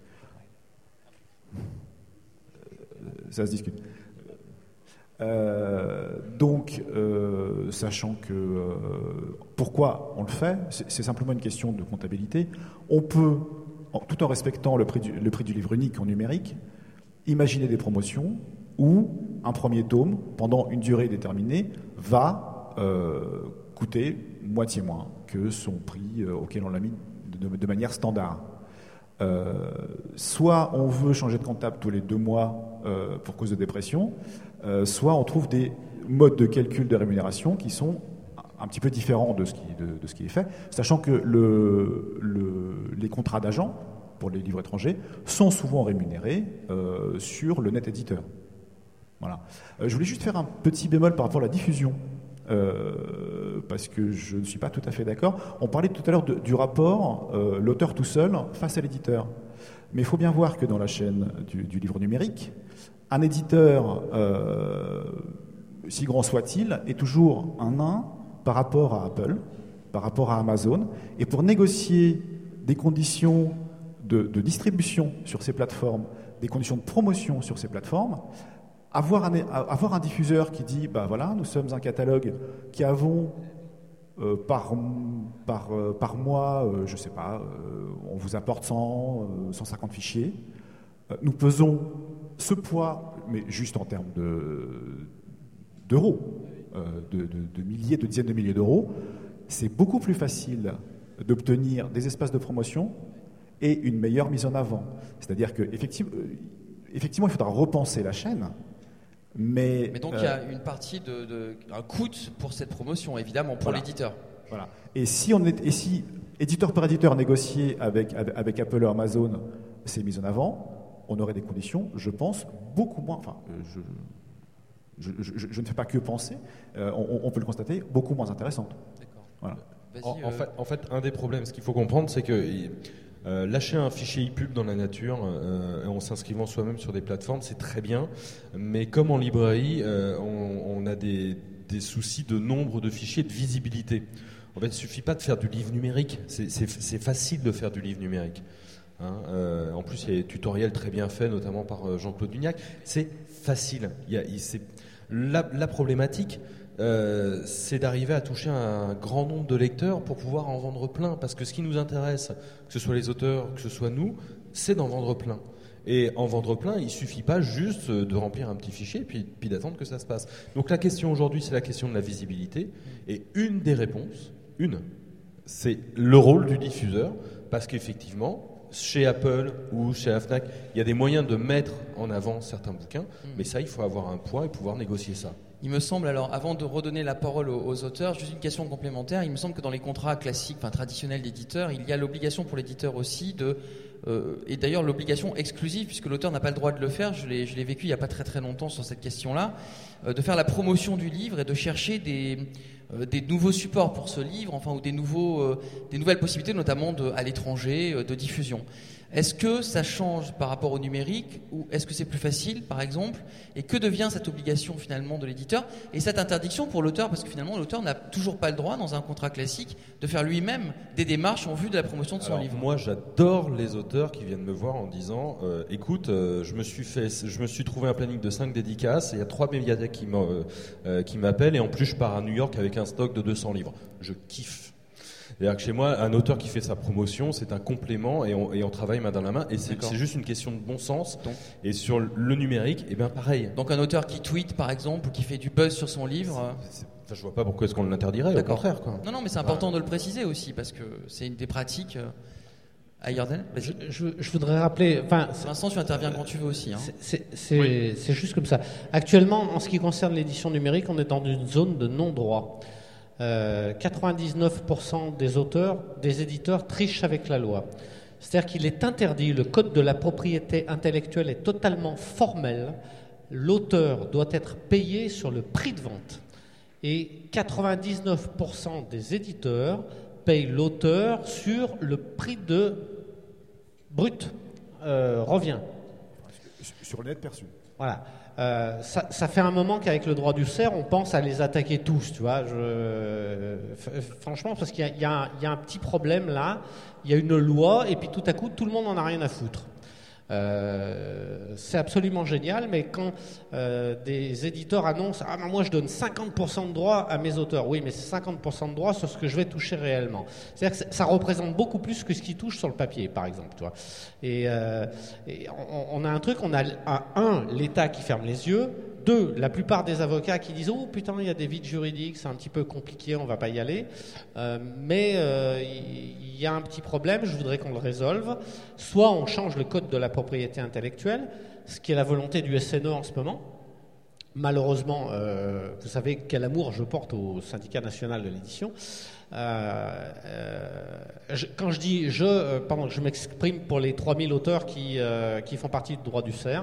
Ça se discute. Donc, sachant que pourquoi on le fait, c'est simplement une question de comptabilité. On peut, tout en respectant le prix du livre unique en numérique, imaginer des promotions où un premier tome, pendant une durée déterminée, va coûter moitié moins que son prix auquel on l'a mis de manière standard. Soit on veut changer de comptable tous les 2 mois pour cause de dépression, soit on trouve des modes de calcul de rémunération qui sont un petit peu différents de ce qui est fait, sachant que les contrats d'agents pour les livres étrangers sont souvent rémunérés sur le net éditeur. Voilà. Je voulais juste faire un petit bémol par rapport à la diffusion, parce que je ne suis pas tout à fait d'accord. On parlait tout à l'heure du rapport l'auteur tout seul face à l'éditeur. Mais il faut bien voir que dans la chaîne du livre numérique, un éditeur, si grand soit-il, est toujours un nain par rapport à Apple, par rapport à Amazon. Et pour négocier des conditions de distribution sur ces plateformes, des conditions de promotion sur ces plateformes, avoir un diffuseur qui dit bah voilà, nous sommes un catalogue qui avons par mois, je sais pas, on vous apporte 150 fichiers, nous pesons ce poids, mais juste en termes d'euros, de milliers, de dizaines de milliers d'euros, c'est beaucoup plus facile d'obtenir des espaces de promotion et une meilleure mise en avant. C'est-à-dire qu'effectivement, il faudra repenser la chaîne. Mais donc il y a une partie un coût pour cette promotion, évidemment, pour l'éditeur. Voilà. Et si éditeur par éditeur négocié avec Apple ou Amazon ces mises en avant, on aurait des conditions, je pense, beaucoup moins. Enfin, je ne fais pas que penser. On peut le constater, beaucoup moins intéressantes. D'accord. Voilà. En fait, un des problèmes, ce qu'il faut comprendre, c'est que lâcher un fichier e-pub dans la nature en s'inscrivant soi-même sur des plateformes, c'est très bien, mais comme en librairie, on a des soucis de nombre de fichiers, de visibilité. En fait, il ne suffit pas de faire du livre numérique, c'est facile de faire du livre numérique. En plus, il y a des tutoriels très bien faits, notamment par Jean-Claude Dugnac. C'est facile. La problématique, c'est d'arriver à toucher un grand nombre de lecteurs pour pouvoir en vendre plein. Parce que ce qui nous intéresse, que ce soit les auteurs, que ce soit nous, c'est d'en vendre plein. Et en vendre plein, il ne suffit pas juste de remplir un petit fichier puis d'attendre que ça se passe. Donc la question aujourd'hui, c'est la question de la visibilité. Et une des réponses, c'est le rôle du diffuseur. Parce qu'effectivement, chez Apple ou chez la Fnac, il y a des moyens de mettre en avant certains bouquins. Mais ça, il faut avoir un poids et pouvoir négocier ça. Il me semble, alors, avant de redonner la parole aux auteurs, juste une question complémentaire. Il me semble que dans les contrats classiques, traditionnels d'éditeurs, il y a l'obligation pour l'éditeur aussi et d'ailleurs l'obligation exclusive, puisque l'auteur n'a pas le droit de le faire, je l'ai vécu il n'y a pas très très longtemps sur cette question-là, de faire la promotion du livre et de chercher des nouveaux supports pour ce livre, ou des nouvelles possibilités, notamment à l'étranger, de diffusion. Est-ce que ça change par rapport au numérique ou est-ce que c'est plus facile, par exemple? Et que devient cette obligation finalement de l'éditeur et cette interdiction pour l'auteur? Parce que finalement, l'auteur n'a toujours pas le droit, dans un contrat classique, de faire lui-même des démarches en vue de la promotion de son livre. Moi, j'adore les auteurs qui viennent me voir en disant écoute, je me suis trouvé un planning de 5 dédicaces et il y a 3 médiathèques qui m'appellent et en plus je pars à New York avec un stock de 200 livres. Je kiffe. C'est-à-dire que chez moi, un auteur qui fait sa promotion, c'est un complément et on travaille main dans la main. Et c'est juste une question de bon sens. Et sur le numérique, pareil. Donc un auteur qui tweet, par exemple, ou qui fait du buzz sur son livre... Je vois pas pourquoi est-ce qu'on l'interdirait, au contraire. Quoi. Non, mais c'est important de le préciser aussi, parce que c'est une des pratiques... Ayordel, vas-y. Je voudrais rappeler... Vincent, tu interviens quand tu veux aussi. Hein. C'est juste comme ça. Actuellement, en ce qui concerne l'édition numérique, on est dans une zone de non-droit. 99% des auteurs, des éditeurs trichent avec la loi. C'est-à-dire qu'il est interdit, le code de la propriété intellectuelle est totalement formel, l'auteur doit être payé sur le prix de vente. Et 99% des éditeurs payent l'auteur sur le prix de brut, revient. Sur l'aide perçue. Voilà. Ça fait un moment qu'avec le droit du cerf, on pense à les attaquer tous, tu vois. Franchement, parce qu'il y a un petit problème là. Il y a une loi et puis tout à coup, tout le monde n'en a rien à foutre. C'est absolument génial, mais quand des éditeurs annoncent « Ah, moi je donne 50% de droits à mes auteurs », oui, mais c'est 50% de droits sur ce que je vais toucher réellement. C'est-à-dire que ça représente beaucoup plus que ce qui touche sur le papier, par exemple. Tu vois. Et on a un truc, on a l'État qui ferme les yeux, 2, la plupart des avocats qui disent « Oh putain, il y a des vides juridiques, c'est un petit peu compliqué, on ne va pas y aller. » Mais il y a un petit problème, je voudrais qu'on le résolve. Soit on change le code de la propriété intellectuelle, ce qui est la volonté du SNE en ce moment. Malheureusement, vous savez quel amour je porte au syndicat national de l'édition. Quand je dis pardon, je m'exprime pour les 3000 auteurs qui font partie du droit du cerf.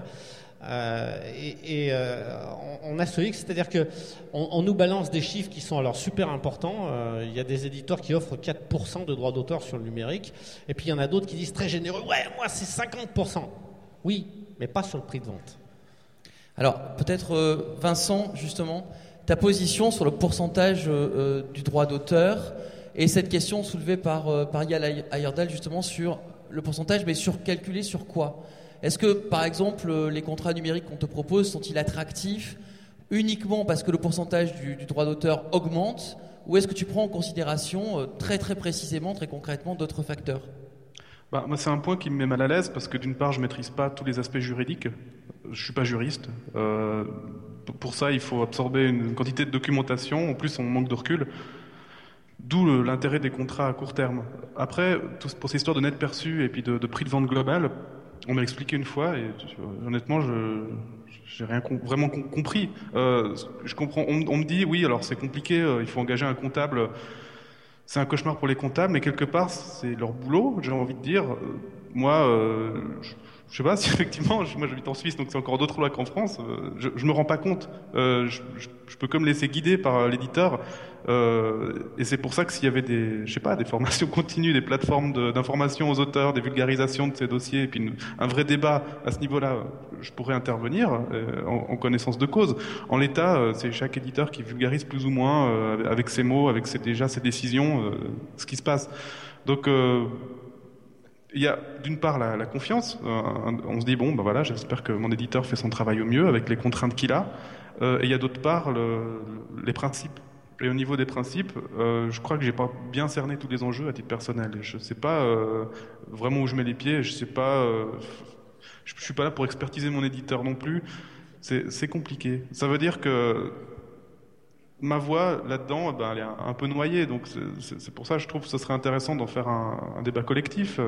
On a ce X, c'est-à-dire qu'on nous balance des chiffres qui sont alors super importants. Il y a des éditeurs qui offrent 4% de droits d'auteur sur le numérique, et puis il y en a d'autres qui disent très généreux, ouais, moi c'est 50%. Oui, mais pas sur le prix de vente. Alors, peut-être Vincent, justement, ta position sur le pourcentage du droit d'auteur, et cette question soulevée par Yael Ayerdal, justement, sur le pourcentage, mais calculé sur quoi ? Est-ce que, par exemple, les contrats numériques qu'on te propose sont-ils attractifs uniquement parce que le pourcentage du droit d'auteur augmente, ou est-ce que tu prends en considération très très précisément, très concrètement, d'autres facteurs ? Moi, c'est un point qui me met mal à l'aise parce que d'une part, je maîtrise pas tous les aspects juridiques. Je suis pas juriste. Pour ça, il faut absorber une quantité de documentation. En plus, on manque de recul. D'où l'intérêt des contrats à court terme. Après, pour ces histoires de net perçu et puis de prix de vente global, on m'a expliqué une fois et honnêtement, j'ai rien vraiment compris. Je comprends. On me dit oui, alors c'est compliqué. Il faut engager un comptable. C'est un cauchemar pour les comptables, mais quelque part, c'est leur boulot, j'ai envie de dire. Moi, je sais pas si effectivement, moi j'habite en Suisse, donc c'est encore d'autres lois qu'en France. Je me rends pas compte. Je peux comme me laisser guider par l'éditeur. Et c'est pour ça que s'il y avait des formations continues, des plateformes d'information aux auteurs, des vulgarisations de ces dossiers, et puis un vrai débat à ce niveau-là, je pourrais intervenir en connaissance de cause. En l'état, c'est chaque éditeur qui vulgarise plus ou moins avec ses mots, avec ses décisions, ce qui se passe. Donc il y a d'une part la confiance. On se dit bon, voilà, j'espère que mon éditeur fait son travail au mieux avec les contraintes qu'il a. Et il y a d'autre part les principes. Et au niveau des principes, je crois que j'ai pas bien cerné tous les enjeux à titre personnel. Je sais pas vraiment où je mets les pieds. Je sais pas. Je suis pas là pour expertiser mon éditeur non plus. C'est compliqué. Ça veut dire que ma voix là-dedans, elle est un peu noyée. Donc c'est pour ça que je trouve que ce serait intéressant d'en faire un débat collectif.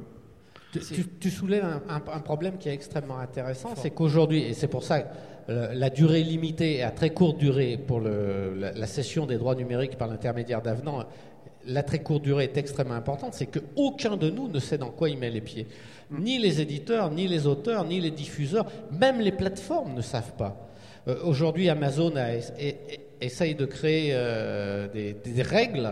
Tu soulèves un problème qui est extrêmement intéressant, c'est qu'aujourd'hui, et c'est pour ça que la durée limitée et à très courte durée pour la cession des droits numériques par l'intermédiaire d'avenants, la très courte durée est extrêmement importante, c'est qu'aucun de nous ne sait dans quoi il met les pieds. Ni les éditeurs, ni les auteurs, ni les diffuseurs, même les plateformes ne savent pas. Aujourd'hui, Amazon essaye de créer des règles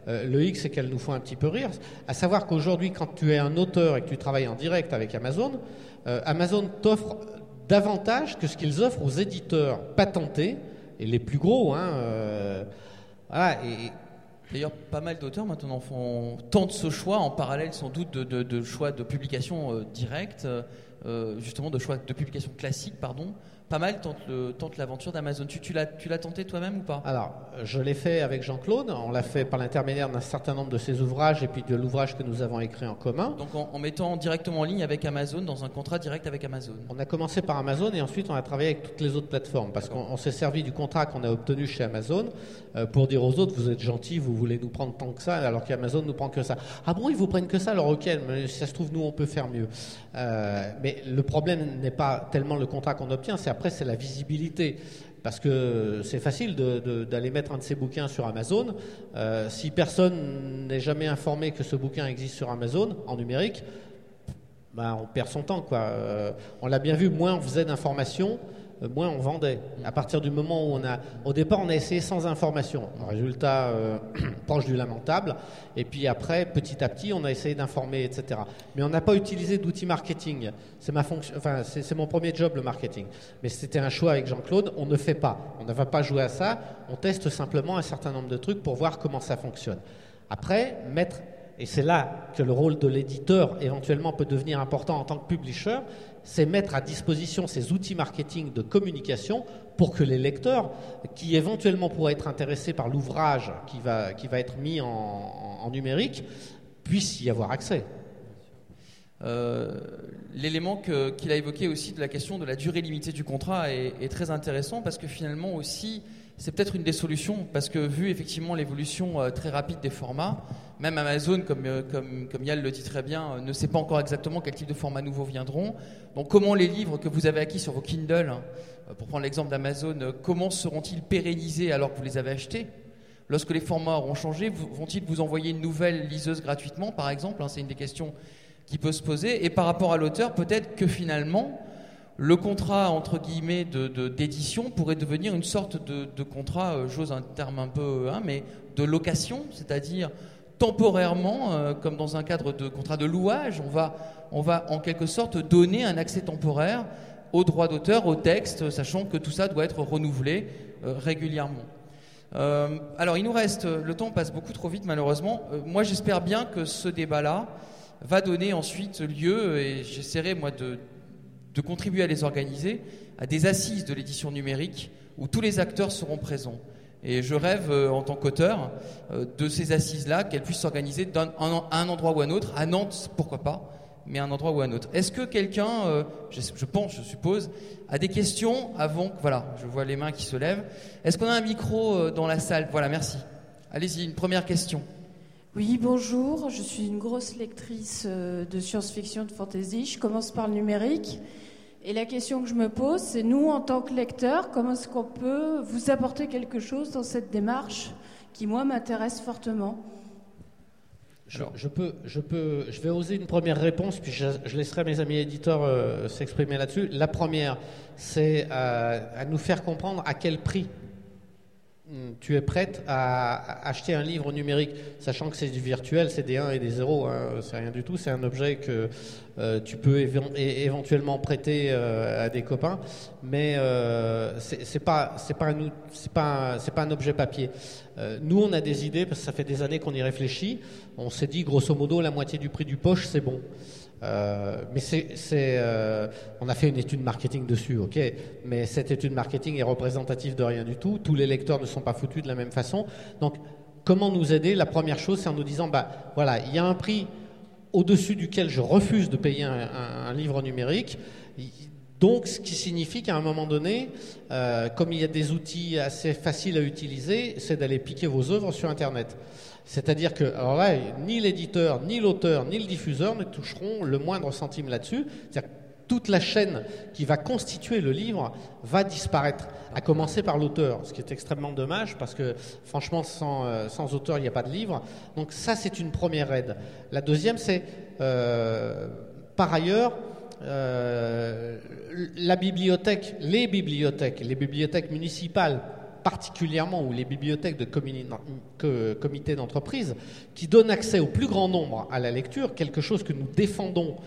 Le hic, c'est qu'elles nous font un petit peu rire. À savoir qu'aujourd'hui, quand tu es un auteur et que tu travailles en direct avec Amazon, Amazon t'offre davantage que ce qu'ils offrent aux éditeurs patentés, et les plus gros. Voilà, D'ailleurs, pas mal d'auteurs maintenant tentent ce choix en parallèle sans doute de choix de publication directe, justement de choix de publication classique, pardon. Pas mal tentent l'aventure d'Amazon. Tu l'as tenté toi-même ou pas? Alors, je l'ai fait avec Jean-Claude. On l'a fait par l'intermédiaire d'un certain nombre de ses ouvrages et puis de l'ouvrage que nous avons écrit en commun. Donc en mettant directement en ligne avec Amazon, dans un contrat direct avec Amazon. On a commencé par Amazon et ensuite on a travaillé avec toutes les autres plateformes parce qu'on s'est servi du contrat qu'on a obtenu chez Amazon pour dire aux autres, vous êtes gentils, vous voulez nous prendre tant que ça, alors qu'Amazon nous prend que ça. Ah bon, ils vous prennent que ça? Alors ok, mais si ça se trouve, nous on peut faire mieux. Mais le problème n'est pas tellement le contrat qu'on obtient, c'est la visibilité. Parce que c'est facile d'aller mettre un de ces bouquins sur Amazon. Si personne n'est jamais informé que ce bouquin existe sur Amazon, en numérique, ben on perd son temps, quoi. On l'a bien vu, moins on faisait d'informations, moins on vendait. À partir du moment où au départ, on a essayé sans information. Résultat proche du lamentable. Et puis après, petit à petit, on a essayé d'informer, etc. Mais on n'a pas utilisé d'outils marketing. C'est ma fonction. Enfin, c'est mon premier job, le marketing. Mais c'était un choix avec Jean-Claude. On ne fait pas. On ne va pas jouer à ça. On teste simplement un certain nombre de trucs pour voir comment ça fonctionne. Après, et c'est là que le rôle de l'éditeur éventuellement peut devenir important en tant que publisher, c'est mettre à disposition ces outils marketing de communication pour que les lecteurs, qui éventuellement pourraient être intéressés par l'ouvrage qui va être mis en numérique, puissent y avoir accès. L'élément qu'il a évoqué aussi de la question de la durée limitée du contrat est très intéressant parce que finalement aussi c'est peut-être une des solutions parce que vu effectivement l'évolution très rapide des formats, même Amazon comme Yal le dit très bien ne sait pas encore exactement quel type de formats nouveaux viendront. Donc comment les livres que vous avez acquis sur vos Kindle, pour prendre l'exemple d'Amazon, comment seront-ils pérennisés alors que vous les avez achetés? Lorsque les formats auront changé, vont-ils vous envoyer une nouvelle liseuse gratuitement par exemple? C'est une des questions qui peut se poser. Et par rapport à l'auteur, peut-être que finalement, le contrat, entre guillemets, d'édition pourrait devenir une sorte de contrat, j'ose un terme un peu, mais de location, c'est-à-dire temporairement, comme dans un cadre de contrat de louage, on va en quelque sorte donner un accès temporaire aux droits d'auteur, au texte, sachant que tout ça doit être renouvelé régulièrement. Alors, il nous reste, le temps passe beaucoup trop vite malheureusement. Moi, j'espère bien que ce débat-là va donner ensuite lieu, et j'essaierai moi de contribuer à les organiser, à des assises de l'édition numérique où tous les acteurs seront présents. Et je rêve en tant qu'auteur de ces assises-là, qu'elles puissent s'organiser à un endroit ou à un autre, à Nantes pourquoi pas, mais à un endroit ou à un autre. Est-ce que quelqu'un, je suppose, a des questions avant que... Voilà, je vois les mains qui se lèvent. Est-ce qu'on a un micro dans la salle? Voilà, merci. Allez-y, une première question. Oui, bonjour, je suis une grosse lectrice de science-fiction, de fantasy. Je commence par le numérique. Et la question que je me pose, c'est nous, en tant que lecteurs, comment est-ce qu'on peut vous apporter quelque chose dans cette démarche qui, moi, m'intéresse fortement? Je vais oser une première réponse, puis je laisserai mes amis éditeurs s'exprimer là-dessus. La première, c'est à nous faire comprendre à quel prix tu es prête à acheter un livre numérique, sachant que c'est du virtuel, c'est des 1 et des 0, c'est rien du tout, c'est un objet que tu peux éventuellement prêter à des copains, mais c'est pas un objet papier. Nous, on a des idées, parce que ça fait des années qu'on y réfléchit, on s'est dit, grosso modo, la moitié du prix du poche, c'est bon. Mais on a fait une étude marketing dessus, ok, mais cette étude marketing est représentative de rien du tout. Tous les lecteurs ne sont pas foutus de la même façon. Donc, comment nous aider? La première chose, c'est en nous disant, voilà, il y a un prix au-dessus duquel je refuse de payer un livre numérique. Donc, ce qui signifie qu'à un moment donné, comme il y a des outils assez faciles à utiliser, c'est d'aller piquer vos œuvres sur Internet. C'est-à-dire que, alors là, ni l'éditeur, ni l'auteur, ni le diffuseur ne toucheront le moindre centime là-dessus. C'est-à-dire que toute la chaîne qui va constituer le livre va disparaître, à commencer par l'auteur, ce qui est extrêmement dommage parce que, franchement, sans auteur, il n'y a pas de livre. Donc ça, c'est une première aide. La deuxième, c'est, par ailleurs, les bibliothèques municipales particulièrement, ou les bibliothèques de comités d'entreprise, qui donnent accès au plus grand nombre à la lecture, quelque chose que nous défendons,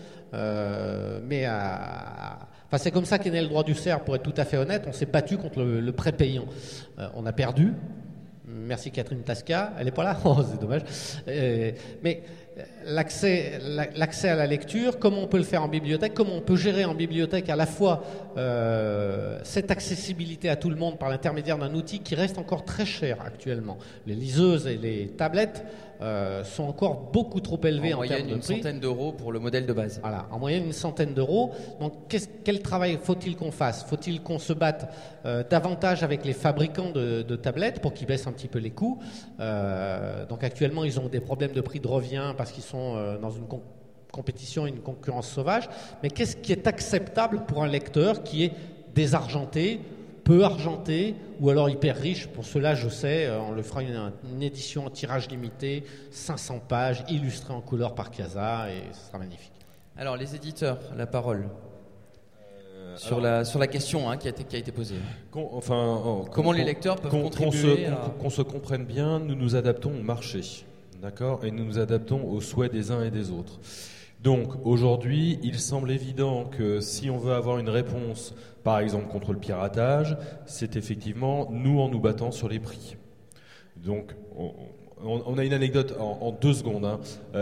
Enfin, c'est comme ça qu'est né le droit du CERF, pour être tout à fait honnête. On s'est battu contre le prêt payant. On a perdu. Merci Catherine Tasca. Elle n'est pas là. Oh, c'est dommage. Mais l'accès à la lecture, comment on peut le faire en bibliothèque, comment on peut gérer en bibliothèque à la fois cette accessibilité à tout le monde par l'intermédiaire d'un outil qui reste encore très cher actuellement. Les liseuses et les tablettes sont encore beaucoup trop élevées en termes de prix. En moyenne, une centaine d'euros pour le modèle de base. Voilà, en moyenne une centaine d'euros. Donc quel travail faut-il qu'on fasse? Faut-il qu'on se batte davantage avec les fabricants de tablettes pour qu'ils baissent un petit peu les coûts? Donc actuellement, ils ont des problèmes de prix de revient parce qu'ils sont dans une compétition, une concurrence sauvage. Mais qu'est-ce qui est acceptable pour un lecteur qui est désargenté, peu argenté ou alors hyper riche? Pour cela, je sais, on le fera une édition en tirage limité, 500 pages, illustrée en couleur par Casa, et ce sera magnifique. Alors, les éditeurs, la parole sur la question qui a été posée. Comment les lecteurs peuvent contribuer qu'on se comprenne bien, nous nous adaptons au marché, d'accord, et nous nous adaptons aux souhaits des uns et des autres. Donc aujourd'hui, il semble évident que si on veut avoir une réponse, par exemple contre le piratage, c'est effectivement nous en nous battant sur les prix. Donc on a une anecdote en 2 secondes.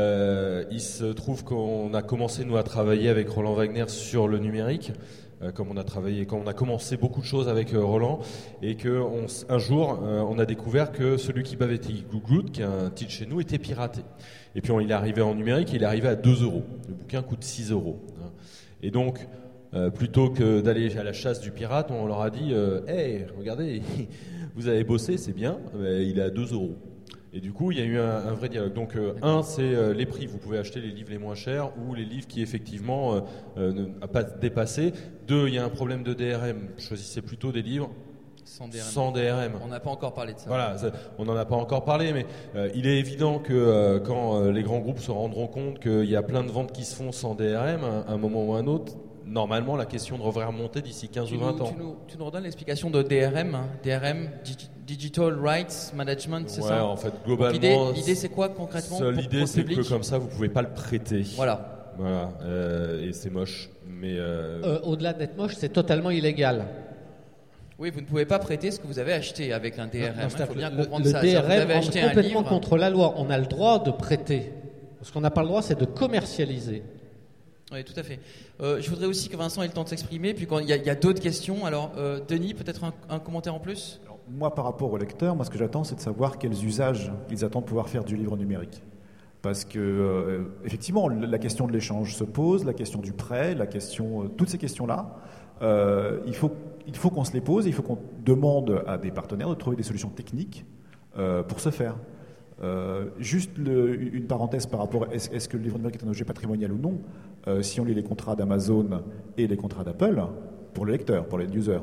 Il se trouve qu'on a commencé nous à travailler avec Roland Wagner sur le numérique. Comme on a commencé beaucoup de choses avec Roland, et que un jour on a découvert que celui qui bavait Glouglou, qui est un titre chez nous, était piraté. Et puis il est arrivé en numérique, il est arrivé à 2 euros. Le bouquin coûte 6 euros. Et donc plutôt que d'aller à la chasse du pirate, on leur a dit hey, regardez, vous avez bossé, c'est bien, mais il est à 2 euros. Et du coup, il y a eu un vrai dialogue. Donc, c'est les prix. Vous pouvez acheter les livres les moins chers ou les livres qui, effectivement, n'ont pas dépassé. 2, il y a un problème de DRM. Choisissez plutôt des livres sans DRM. On n'a pas encore parlé de ça. Voilà, on n'en a pas encore parlé, mais il est évident que quand les grands groupes se rendront compte qu'il y a plein de ventes qui se font sans DRM, à un moment ou à un autre, normalement, la question devrait remonter d'ici 15 ou 20 ans. Tu nous redonnes l'explication de DRM, DRM, Digital Rights Management, c'est ça? Ouais, en fait, globalement... L'idée, c'est quoi concrètement l'idée, c'est que comme ça, vous ne pouvez pas le prêter. Voilà. Et c'est moche. Mais au-delà d'être moche, c'est totalement illégal. Oui, vous ne pouvez pas prêter ce que vous avez acheté avec un DRM. Il faut bien comprendre le ça. DRM vous avez acheté rentre complètement un livre. contre la loi. On a le droit de prêter. Ce qu'on n'a pas le droit, c'est de commercialiser. Oui, tout à fait. Je voudrais aussi que Vincent ait le temps de s'exprimer. Puis quand il y a d'autres questions. Alors, Denis, peut-être un commentaire en plus? Alors, moi, par rapport aux lecteurs, ce que j'attends, c'est de savoir quels usages ils attendent pouvoir faire du livre numérique. Parce que, effectivement, la question de l'échange se pose, la question du prêt, toutes ces questions-là, il faut qu'on se les pose, il faut qu'on demande à des partenaires de trouver des solutions techniques pour ce faire. Juste une parenthèse par rapport à est-ce que le livre numérique est un objet patrimonial ou non. Si on lit les contrats d'Amazon et les contrats d'Apple, pour le lecteur, pour les users,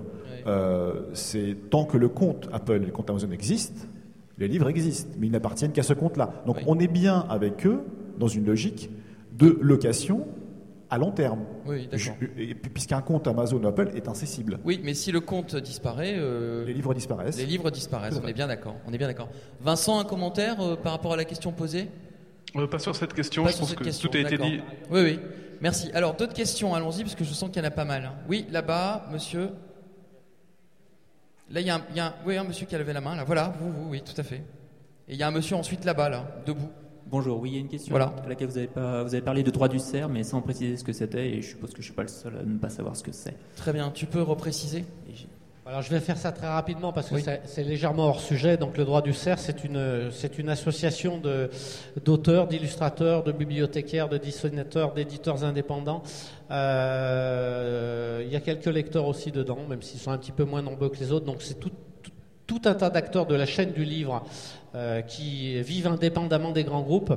c'est tant que le compte Apple et le compte Amazon existent, les livres existent, mais ils n'appartiennent qu'à ce compte-là. Donc on est bien avec eux dans une logique de location à long terme. Oui, d'accord. Puisqu'un compte Amazon ou Apple est incessible. Oui, mais si le compte disparaît... les livres disparaissent. Les livres disparaissent, on est bien d'accord. Vincent, un commentaire par rapport à la question posée? Pas sur cette question, je pense que tout a été dit. Oui, merci. Alors, d'autres questions, allons-y, parce que je sens qu'il y en a pas mal. Oui, là-bas, monsieur. Là, il y a un monsieur qui a levé la main, là. Voilà, vous, oui, tout à fait. Et il y a un monsieur ensuite là-bas, là, debout. Bonjour, oui, il y a une question voilà. à laquelle vous avez parlé de droit du CERF, mais sans préciser ce que c'était, et je suppose que je ne suis pas le seul à ne pas savoir ce que c'est. Très bien, tu peux repréciser? Alors je vais faire ça très rapidement parce que c'est légèrement hors sujet. Donc le droit du CERF, c'est une association d'auteurs, d'illustrateurs, de bibliothécaires, de dessinateurs, d'éditeurs indépendants. Il y a quelques lecteurs aussi dedans, même s'ils sont un petit peu moins nombreux que les autres. Donc c'est tout un tas d'acteurs de la chaîne du livre qui vivent indépendamment des grands groupes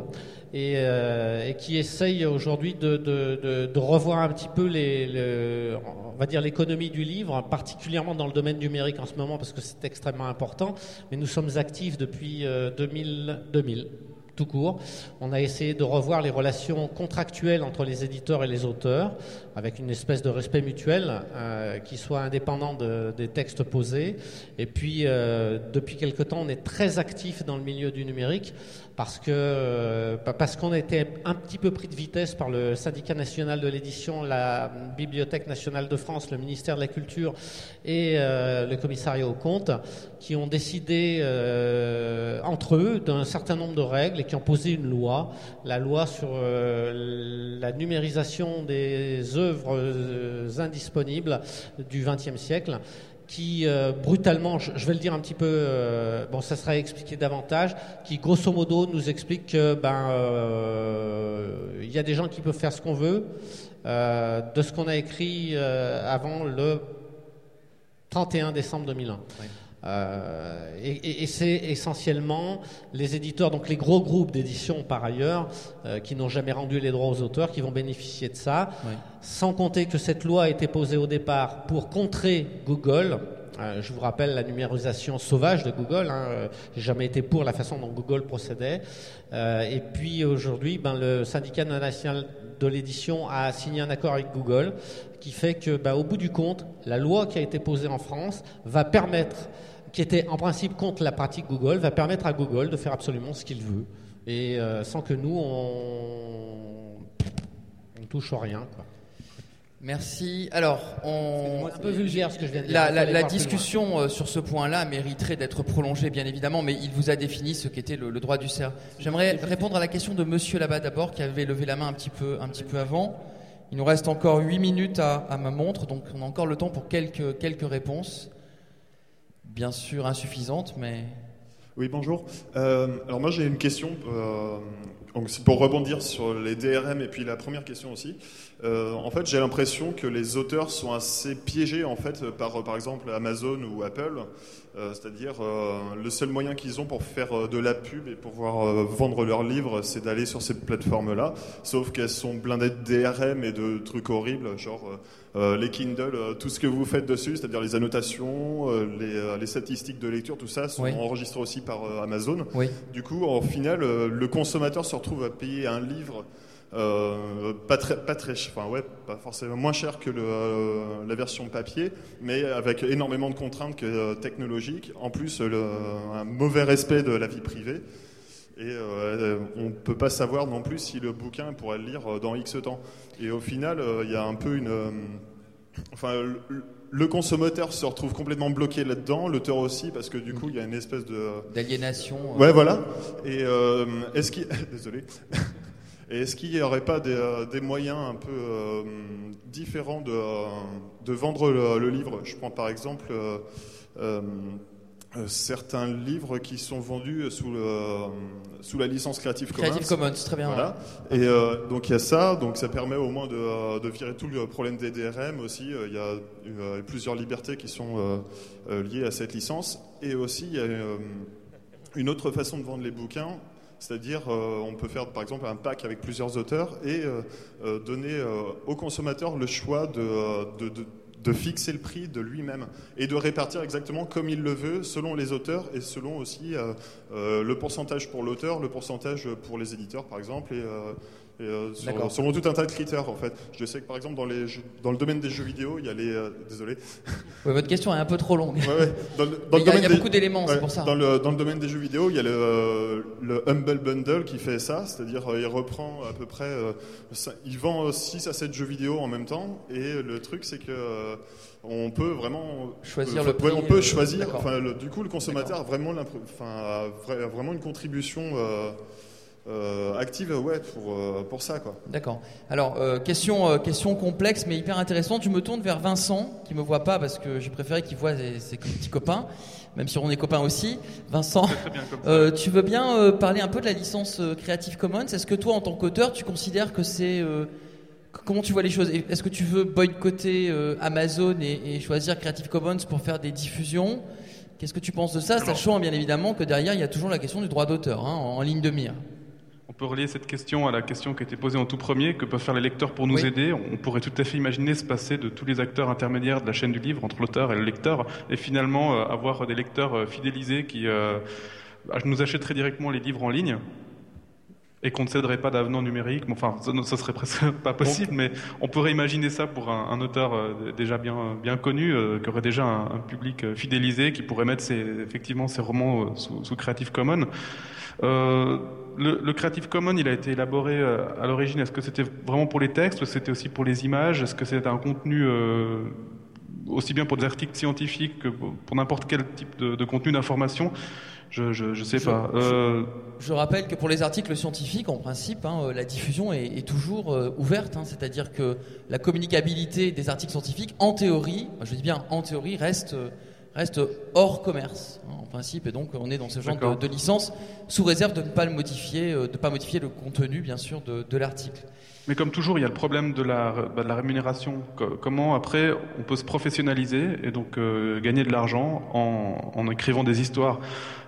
et qui essayent aujourd'hui de revoir un petit peu on va dire l'économie du livre, particulièrement dans le domaine numérique en ce moment parce que c'est extrêmement important. Mais nous sommes actifs depuis 2000. tout court. On a essayé de revoir les relations contractuelles entre les éditeurs et les auteurs, avec une espèce de respect mutuel qui soit indépendant des textes posés. Et puis, depuis quelque temps, on est très actif dans le milieu du numérique parce qu'on était un petit peu pris de vitesse par le syndicat national de l'édition, la Bibliothèque nationale de France, le ministère de la Culture et le commissariat aux comptes, qui ont décidé entre eux d'un certain nombre de règles et qui ont posé une loi, la loi sur la numérisation des œuvres indisponibles du XXe siècle, qui brutalement, je vais le dire un petit peu, bon, ça sera expliqué davantage, qui grosso modo nous explique que il y a des gens qui peuvent faire ce qu'on veut de ce qu'on a écrit avant le 31 décembre 2001. Oui. Et c'est essentiellement les éditeurs, donc les gros groupes d'édition par ailleurs, qui n'ont jamais rendu les droits aux auteurs, qui vont bénéficier de ça, oui. Sans compter que cette loi a été posée au départ pour contrer Google. Je vous rappelle la numérisation sauvage de Google, j'ai jamais été pour la façon dont Google procédait, et puis aujourd'hui le syndicat national de l'édition a signé un accord avec Google qui fait que au bout du compte, la loi qui a été posée en France va permettre, qui était en principe contre la pratique Google, va permettre à Google de faire absolument ce qu'il veut et sans que nous on touche à rien, quoi. Merci. Alors, c'est un peu vulgaire ce que je viens de dire. La discussion sur ce point-là mériterait d'être prolongée, bien évidemment, mais il vous a défini ce qu'était le droit du cerf. J'aimerais répondre à la question de Monsieur là-bas d'abord, qui avait levé la main un petit peu avant. Il nous reste encore 8 minutes à ma montre, donc on a encore le temps pour quelques réponses. Bien sûr insuffisantes, mais... Oui, bonjour. Alors moi j'ai une question, donc c'est pour rebondir sur les DRM et puis la première question aussi. En fait, j'ai l'impression que les auteurs sont assez piégés en fait par exemple Amazon ou Apple. C'est-à-dire le seul moyen qu'ils ont pour faire de la pub et pour pouvoir vendre leurs livres, c'est d'aller sur ces plateformes-là. Sauf qu'elles sont blindées de DRM et de trucs horribles, genre les Kindle, tout ce que vous faites dessus, c'est-à-dire les annotations, les statistiques de lecture, tout ça sont enregistrés aussi par Amazon. Oui. Du coup, en final, le consommateur se retrouve à payer un livre pas forcément moins cher que la version papier, mais avec énormément de contraintes technologiques, en plus un mauvais respect de la vie privée, et on ne peut pas savoir non plus si le bouquin pourrait le lire dans X temps. Et au final, il y a un peu le consommateur se retrouve complètement bloqué là-dedans, l'auteur aussi, parce que du coup, il y a une espèce d'aliénation. Ouais, voilà. Et est-ce qu'il... Désolé. Et est-ce qu'il n'y aurait pas des moyens un peu différents de vendre le livre ? Je prends par exemple certains livres qui sont vendus sous la licence Creative Commons. Creative Commons, très bien. Voilà. Et donc il y a ça, donc ça permet au moins de virer tout le problème des DRM aussi. Il y a plusieurs libertés qui sont liées à cette licence. Et aussi il y a une autre façon de vendre les bouquins. C'est-à-dire, on peut faire par exemple un pack avec plusieurs auteurs et donner au consommateur le choix de fixer le prix de lui-même et de répartir exactement comme il le veut selon les auteurs et selon aussi le pourcentage pour l'auteur, le pourcentage pour les éditeurs par exemple selon tout un tas de critères en fait. Je sais que par exemple dans le domaine des jeux vidéo, il y a les... désolé. Ouais, votre question est un peu trop longue. Ouais. Il y a beaucoup d'éléments, c'est pour ça. Dans le domaine des jeux vidéo, il y a le Humble Bundle qui fait ça, c'est-à-dire il reprend à peu près... il vend 6 à 7 jeux vidéo en même temps, et le truc c'est que on peut vraiment... choisir le prix. On peut choisir, du coup le consommateur a vraiment une contribution... active pour ça quoi. D'accord. Alors question complexe mais hyper intéressante. Je me tourne vers Vincent qui me voit pas parce que j'ai préféré qu'il voit ses petits copains, même si on est copains aussi. Vincent, tu veux bien parler un peu de la licence Creative Commons? Est-ce que toi en tant qu'auteur tu considères que c'est comment tu vois les choses? Est-ce que tu veux boycotter Amazon et choisir Creative Commons pour faire des diffusions? Qu'est-ce que tu penses de ça, sachant bien évidemment que derrière il y a toujours la question du droit d'auteur en ligne de mire? On peut relier cette question à la question qui a été posée en tout premier, que peuvent faire les lecteurs pour nous aider. On pourrait tout à fait imaginer se passer de tous les acteurs intermédiaires de la chaîne du livre entre l'auteur et le lecteur, et finalement avoir des lecteurs fidélisés qui nous achèteraient directement les livres en ligne. et qu'on ne céderait pas d'avenant numérique. Enfin, ça serait presque pas possible, mais on pourrait imaginer ça pour un auteur déjà bien connu, qui aurait déjà un public fidélisé, qui pourrait mettre effectivement ses romans sous Creative Commons. Le Creative Commons, il a été élaboré à l'origine. Est-ce que c'était vraiment pour les textes, ou c'était aussi pour les images? Est-ce que c'était un contenu aussi bien pour des articles scientifiques que pour n'importe quel type de contenu d'information? Je sais pas. Je rappelle que pour les articles scientifiques, en principe, la diffusion est toujours ouverte. C'est-à-dire que la communicabilité des articles scientifiques, en théorie, je dis bien en théorie, reste hors commerce, en principe. Et donc, on est dans ce genre de licence, sous réserve de ne pas modifier le contenu, bien sûr, de l'article. Mais comme toujours, il y a le problème de la rémunération. Comment, après, on peut se professionnaliser et donc gagner de l'argent en écrivant des histoires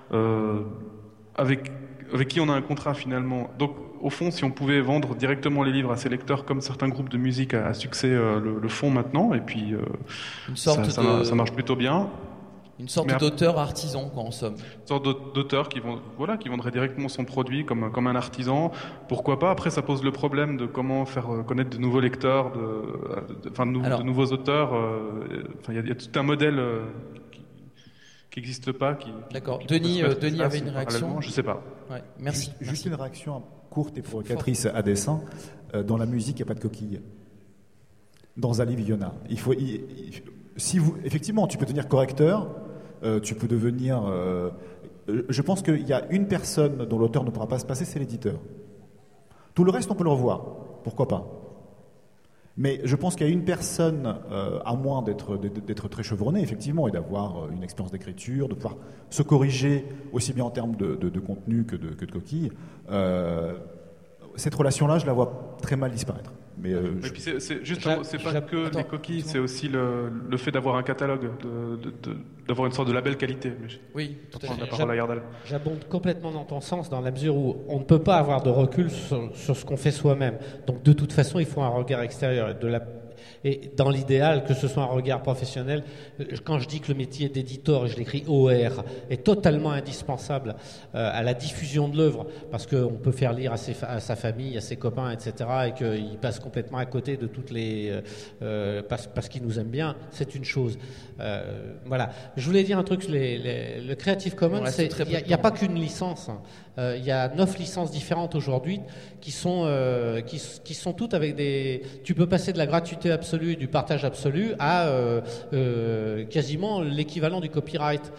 avec qui on a un contrat finalement. Donc, au fond, si on pouvait vendre directement les livres à ses lecteurs, comme certains groupes de musique à succès le font maintenant, et puis ça marche plutôt bien. Une sorte d'auteur artisan, quoi, en somme. Une sorte d'auteur qui vendrait directement son produit comme un artisan. Pourquoi pas? Après, ça pose le problème de comment faire connaître de nouveaux lecteurs, de nouveaux auteurs. Il y a tout un modèle qui n'existe pas. D'accord. Denis avait une réaction. Je sais pas. Ouais, merci. Juste une réaction courte et provocatrice à dessein. Dans la musique, il n'y a pas de coquille. Dans un livre, il y en a. Effectivement, tu peux devenir correcteur. Tu peux devenir... je pense qu'il y a une personne dont l'auteur ne pourra pas se passer, c'est l'éditeur. Tout le reste, on peut le revoir. Pourquoi pas? Mais je pense qu'il y a une personne, à moins d'être très chevronné, effectivement, et d'avoir une expérience d'écriture, de pouvoir se corriger aussi bien en termes de contenu que de coquille, cette relation-là, je la vois très mal disparaître. Mais puis c'est pas que les coquilles, c'est aussi le fait d'avoir un catalogue, d'avoir une sorte de label qualité. Oui, tout à fait. La parole à Yardal. J'abonde complètement dans ton sens, dans la mesure où on ne peut pas avoir de recul sur ce qu'on fait soi-même. Donc de toute façon, il faut un regard extérieur. Et dans l'idéal, que ce soit un regard professionnel, quand je dis que le métier d'éditeur, et je l'écris OR, est totalement indispensable à la diffusion de l'œuvre, parce qu'on peut faire lire à sa famille, à ses copains, etc., et qu'il passe complètement à côté de toutes les... parce qu'il nous aime bien, c'est une chose. Voilà. Je voulais dire un truc, le Creative Commons, il n'y a pas qu'une licence. Il y a 9 licences différentes aujourd'hui qui sont toutes avec des... Tu peux passer de la gratuité absolue, du partage absolu à quasiment l'équivalent du copyright.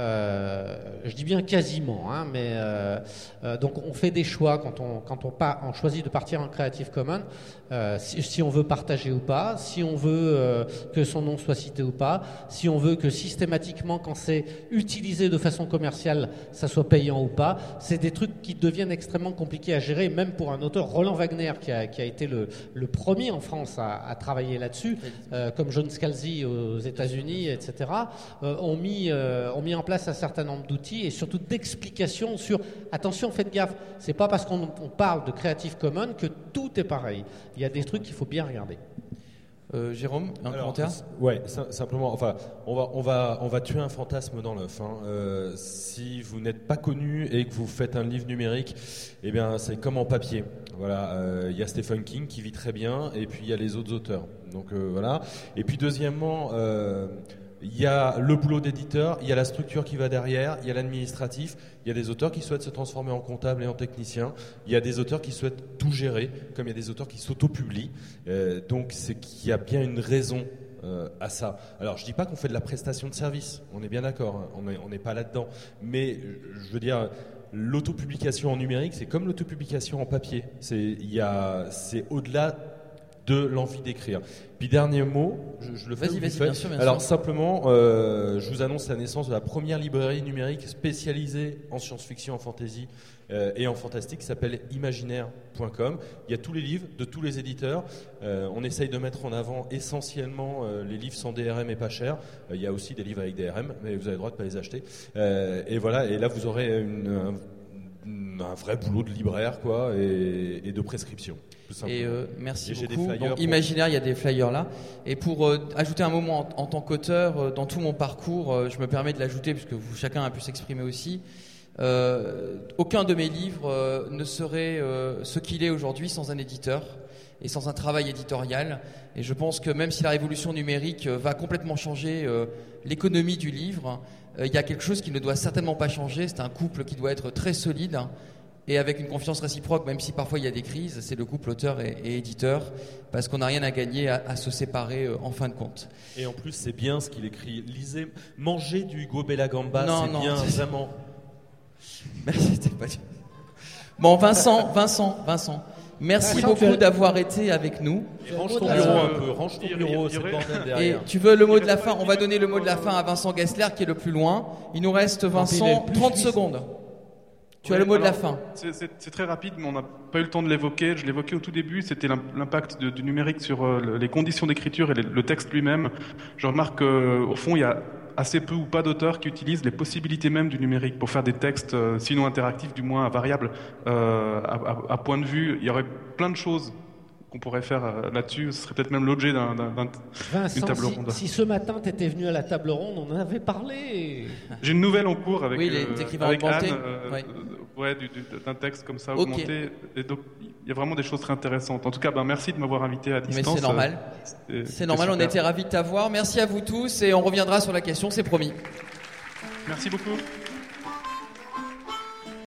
Je dis bien quasiment, mais donc on fait des choix quand on choisit de partir en Creative Commons, si on veut partager ou pas, si on veut que son nom soit cité ou pas, si on veut que systématiquement quand c'est utilisé de façon commerciale, ça soit payant ou pas. C'est des trucs qui deviennent extrêmement compliqués à gérer, même pour un auteur, Roland Wagner, qui a été le premier en France à travailler là-dessus, comme John Scalzi aux États-Unis, etc. ont mis en place un certain nombre d'outils et surtout d'explications sur attention, faites gaffe, c'est pas parce qu'on parle de Creative Commons que tout est pareil. Il y a des trucs qu'il faut bien regarder. Jérôme, un commentaire? Ouais, simplement, enfin, on va tuer un fantasme dans l'œuf. Si vous n'êtes pas connu et que vous faites un livre numérique, eh bien, c'est comme en papier. Voilà, il y a Stephen King qui vit très bien, et puis il y a les autres auteurs. Donc voilà. Et puis deuxièmement. Il y a le boulot d'éditeur, il y a la structure qui va derrière, il y a l'administratif, il y a des auteurs qui souhaitent se transformer en comptable et en technicien, il y a des auteurs qui souhaitent tout gérer, comme il y a des auteurs qui s'auto-publient. Donc c'est qu'il y a bien une raison à ça. Alors je dis pas qu'on fait de la prestation de service, on est bien d'accord, on n'est pas là-dedans. Mais je veux dire, l'autopublication en numérique, c'est comme l'autopublication en papier. C'est au-delà de l'envie d'écrire. Puis dernier mot, je le fais. Vas-y, bien sûr. Alors simplement, je vous annonce la naissance de la première librairie numérique spécialisée en science-fiction, en fantasy et en fantastique, qui s'appelle imaginaire.com. Il y a tous les livres de tous les éditeurs. On essaye de mettre en avant essentiellement les livres sans DRM et pas chers. Il y a aussi des livres avec DRM, mais vous avez le droit de pas les acheter. Et voilà. Et là, vous aurez un vrai boulot de libraire, quoi, et de prescription. Et merci beaucoup. Donc, Imaginaire, il y a des flyers là. Et pour ajouter un moment en tant qu'auteur, dans tout mon parcours, je me permets de l'ajouter puisque chacun a pu s'exprimer aussi. Aucun de mes livres ne serait ce qu'il est aujourd'hui sans un éditeur et sans un travail éditorial. Et je pense que même si la révolution numérique va complètement changer l'économie du livre, il y a quelque chose qui ne doit certainement pas changer. C'est un couple qui doit être très solide et avec une confiance réciproque, même si parfois il y a des crises. C'est le couple auteur et éditeur, parce qu'on n'a rien à gagner à se séparer en fin de compte. Et en plus, c'est bien ce qu'il écrit. Lisez, mangez du Hugo Bellagamba, c'est bien, vraiment. C'était pas... Bon, Vincent, merci beaucoup d'avoir été avec nous. Et range ton bureau un peu, range ton bureau, c'est le bordel derrière. Et tu veux le mot de la fin? On va donner le mot de la fin à Vincent Gessler qui est le plus loin. Il nous reste, Vincent, 30 secondes. Tu as le mot de la fin. C'est très rapide, mais on n'a pas eu le temps de l'évoquer. Je l'évoquais au tout début, c'était l'impact du numérique sur les conditions d'écriture et le texte lui-même. Je remarque qu'au fond, il y a assez peu ou pas d'auteurs qui utilisent les possibilités même du numérique pour faire des textes, sinon interactifs, du moins variables. À point de vue, il y aurait plein de choses qu'on pourrait faire là-dessus. Ce serait peut-être même l'objet d'une table ronde. Si ce matin tu étais venu à la table ronde, on en avait parlé. J'ai une nouvelle en cours avec, avec Anne, d'un texte comme ça, augmenté. Et donc, il y a vraiment des choses très intéressantes. En tout cas, merci de m'avoir invité à distance. Mais c'est normal. C'est normal, on était ravis de t'avoir. Merci à vous tous et on reviendra sur la question, c'est promis. Merci beaucoup.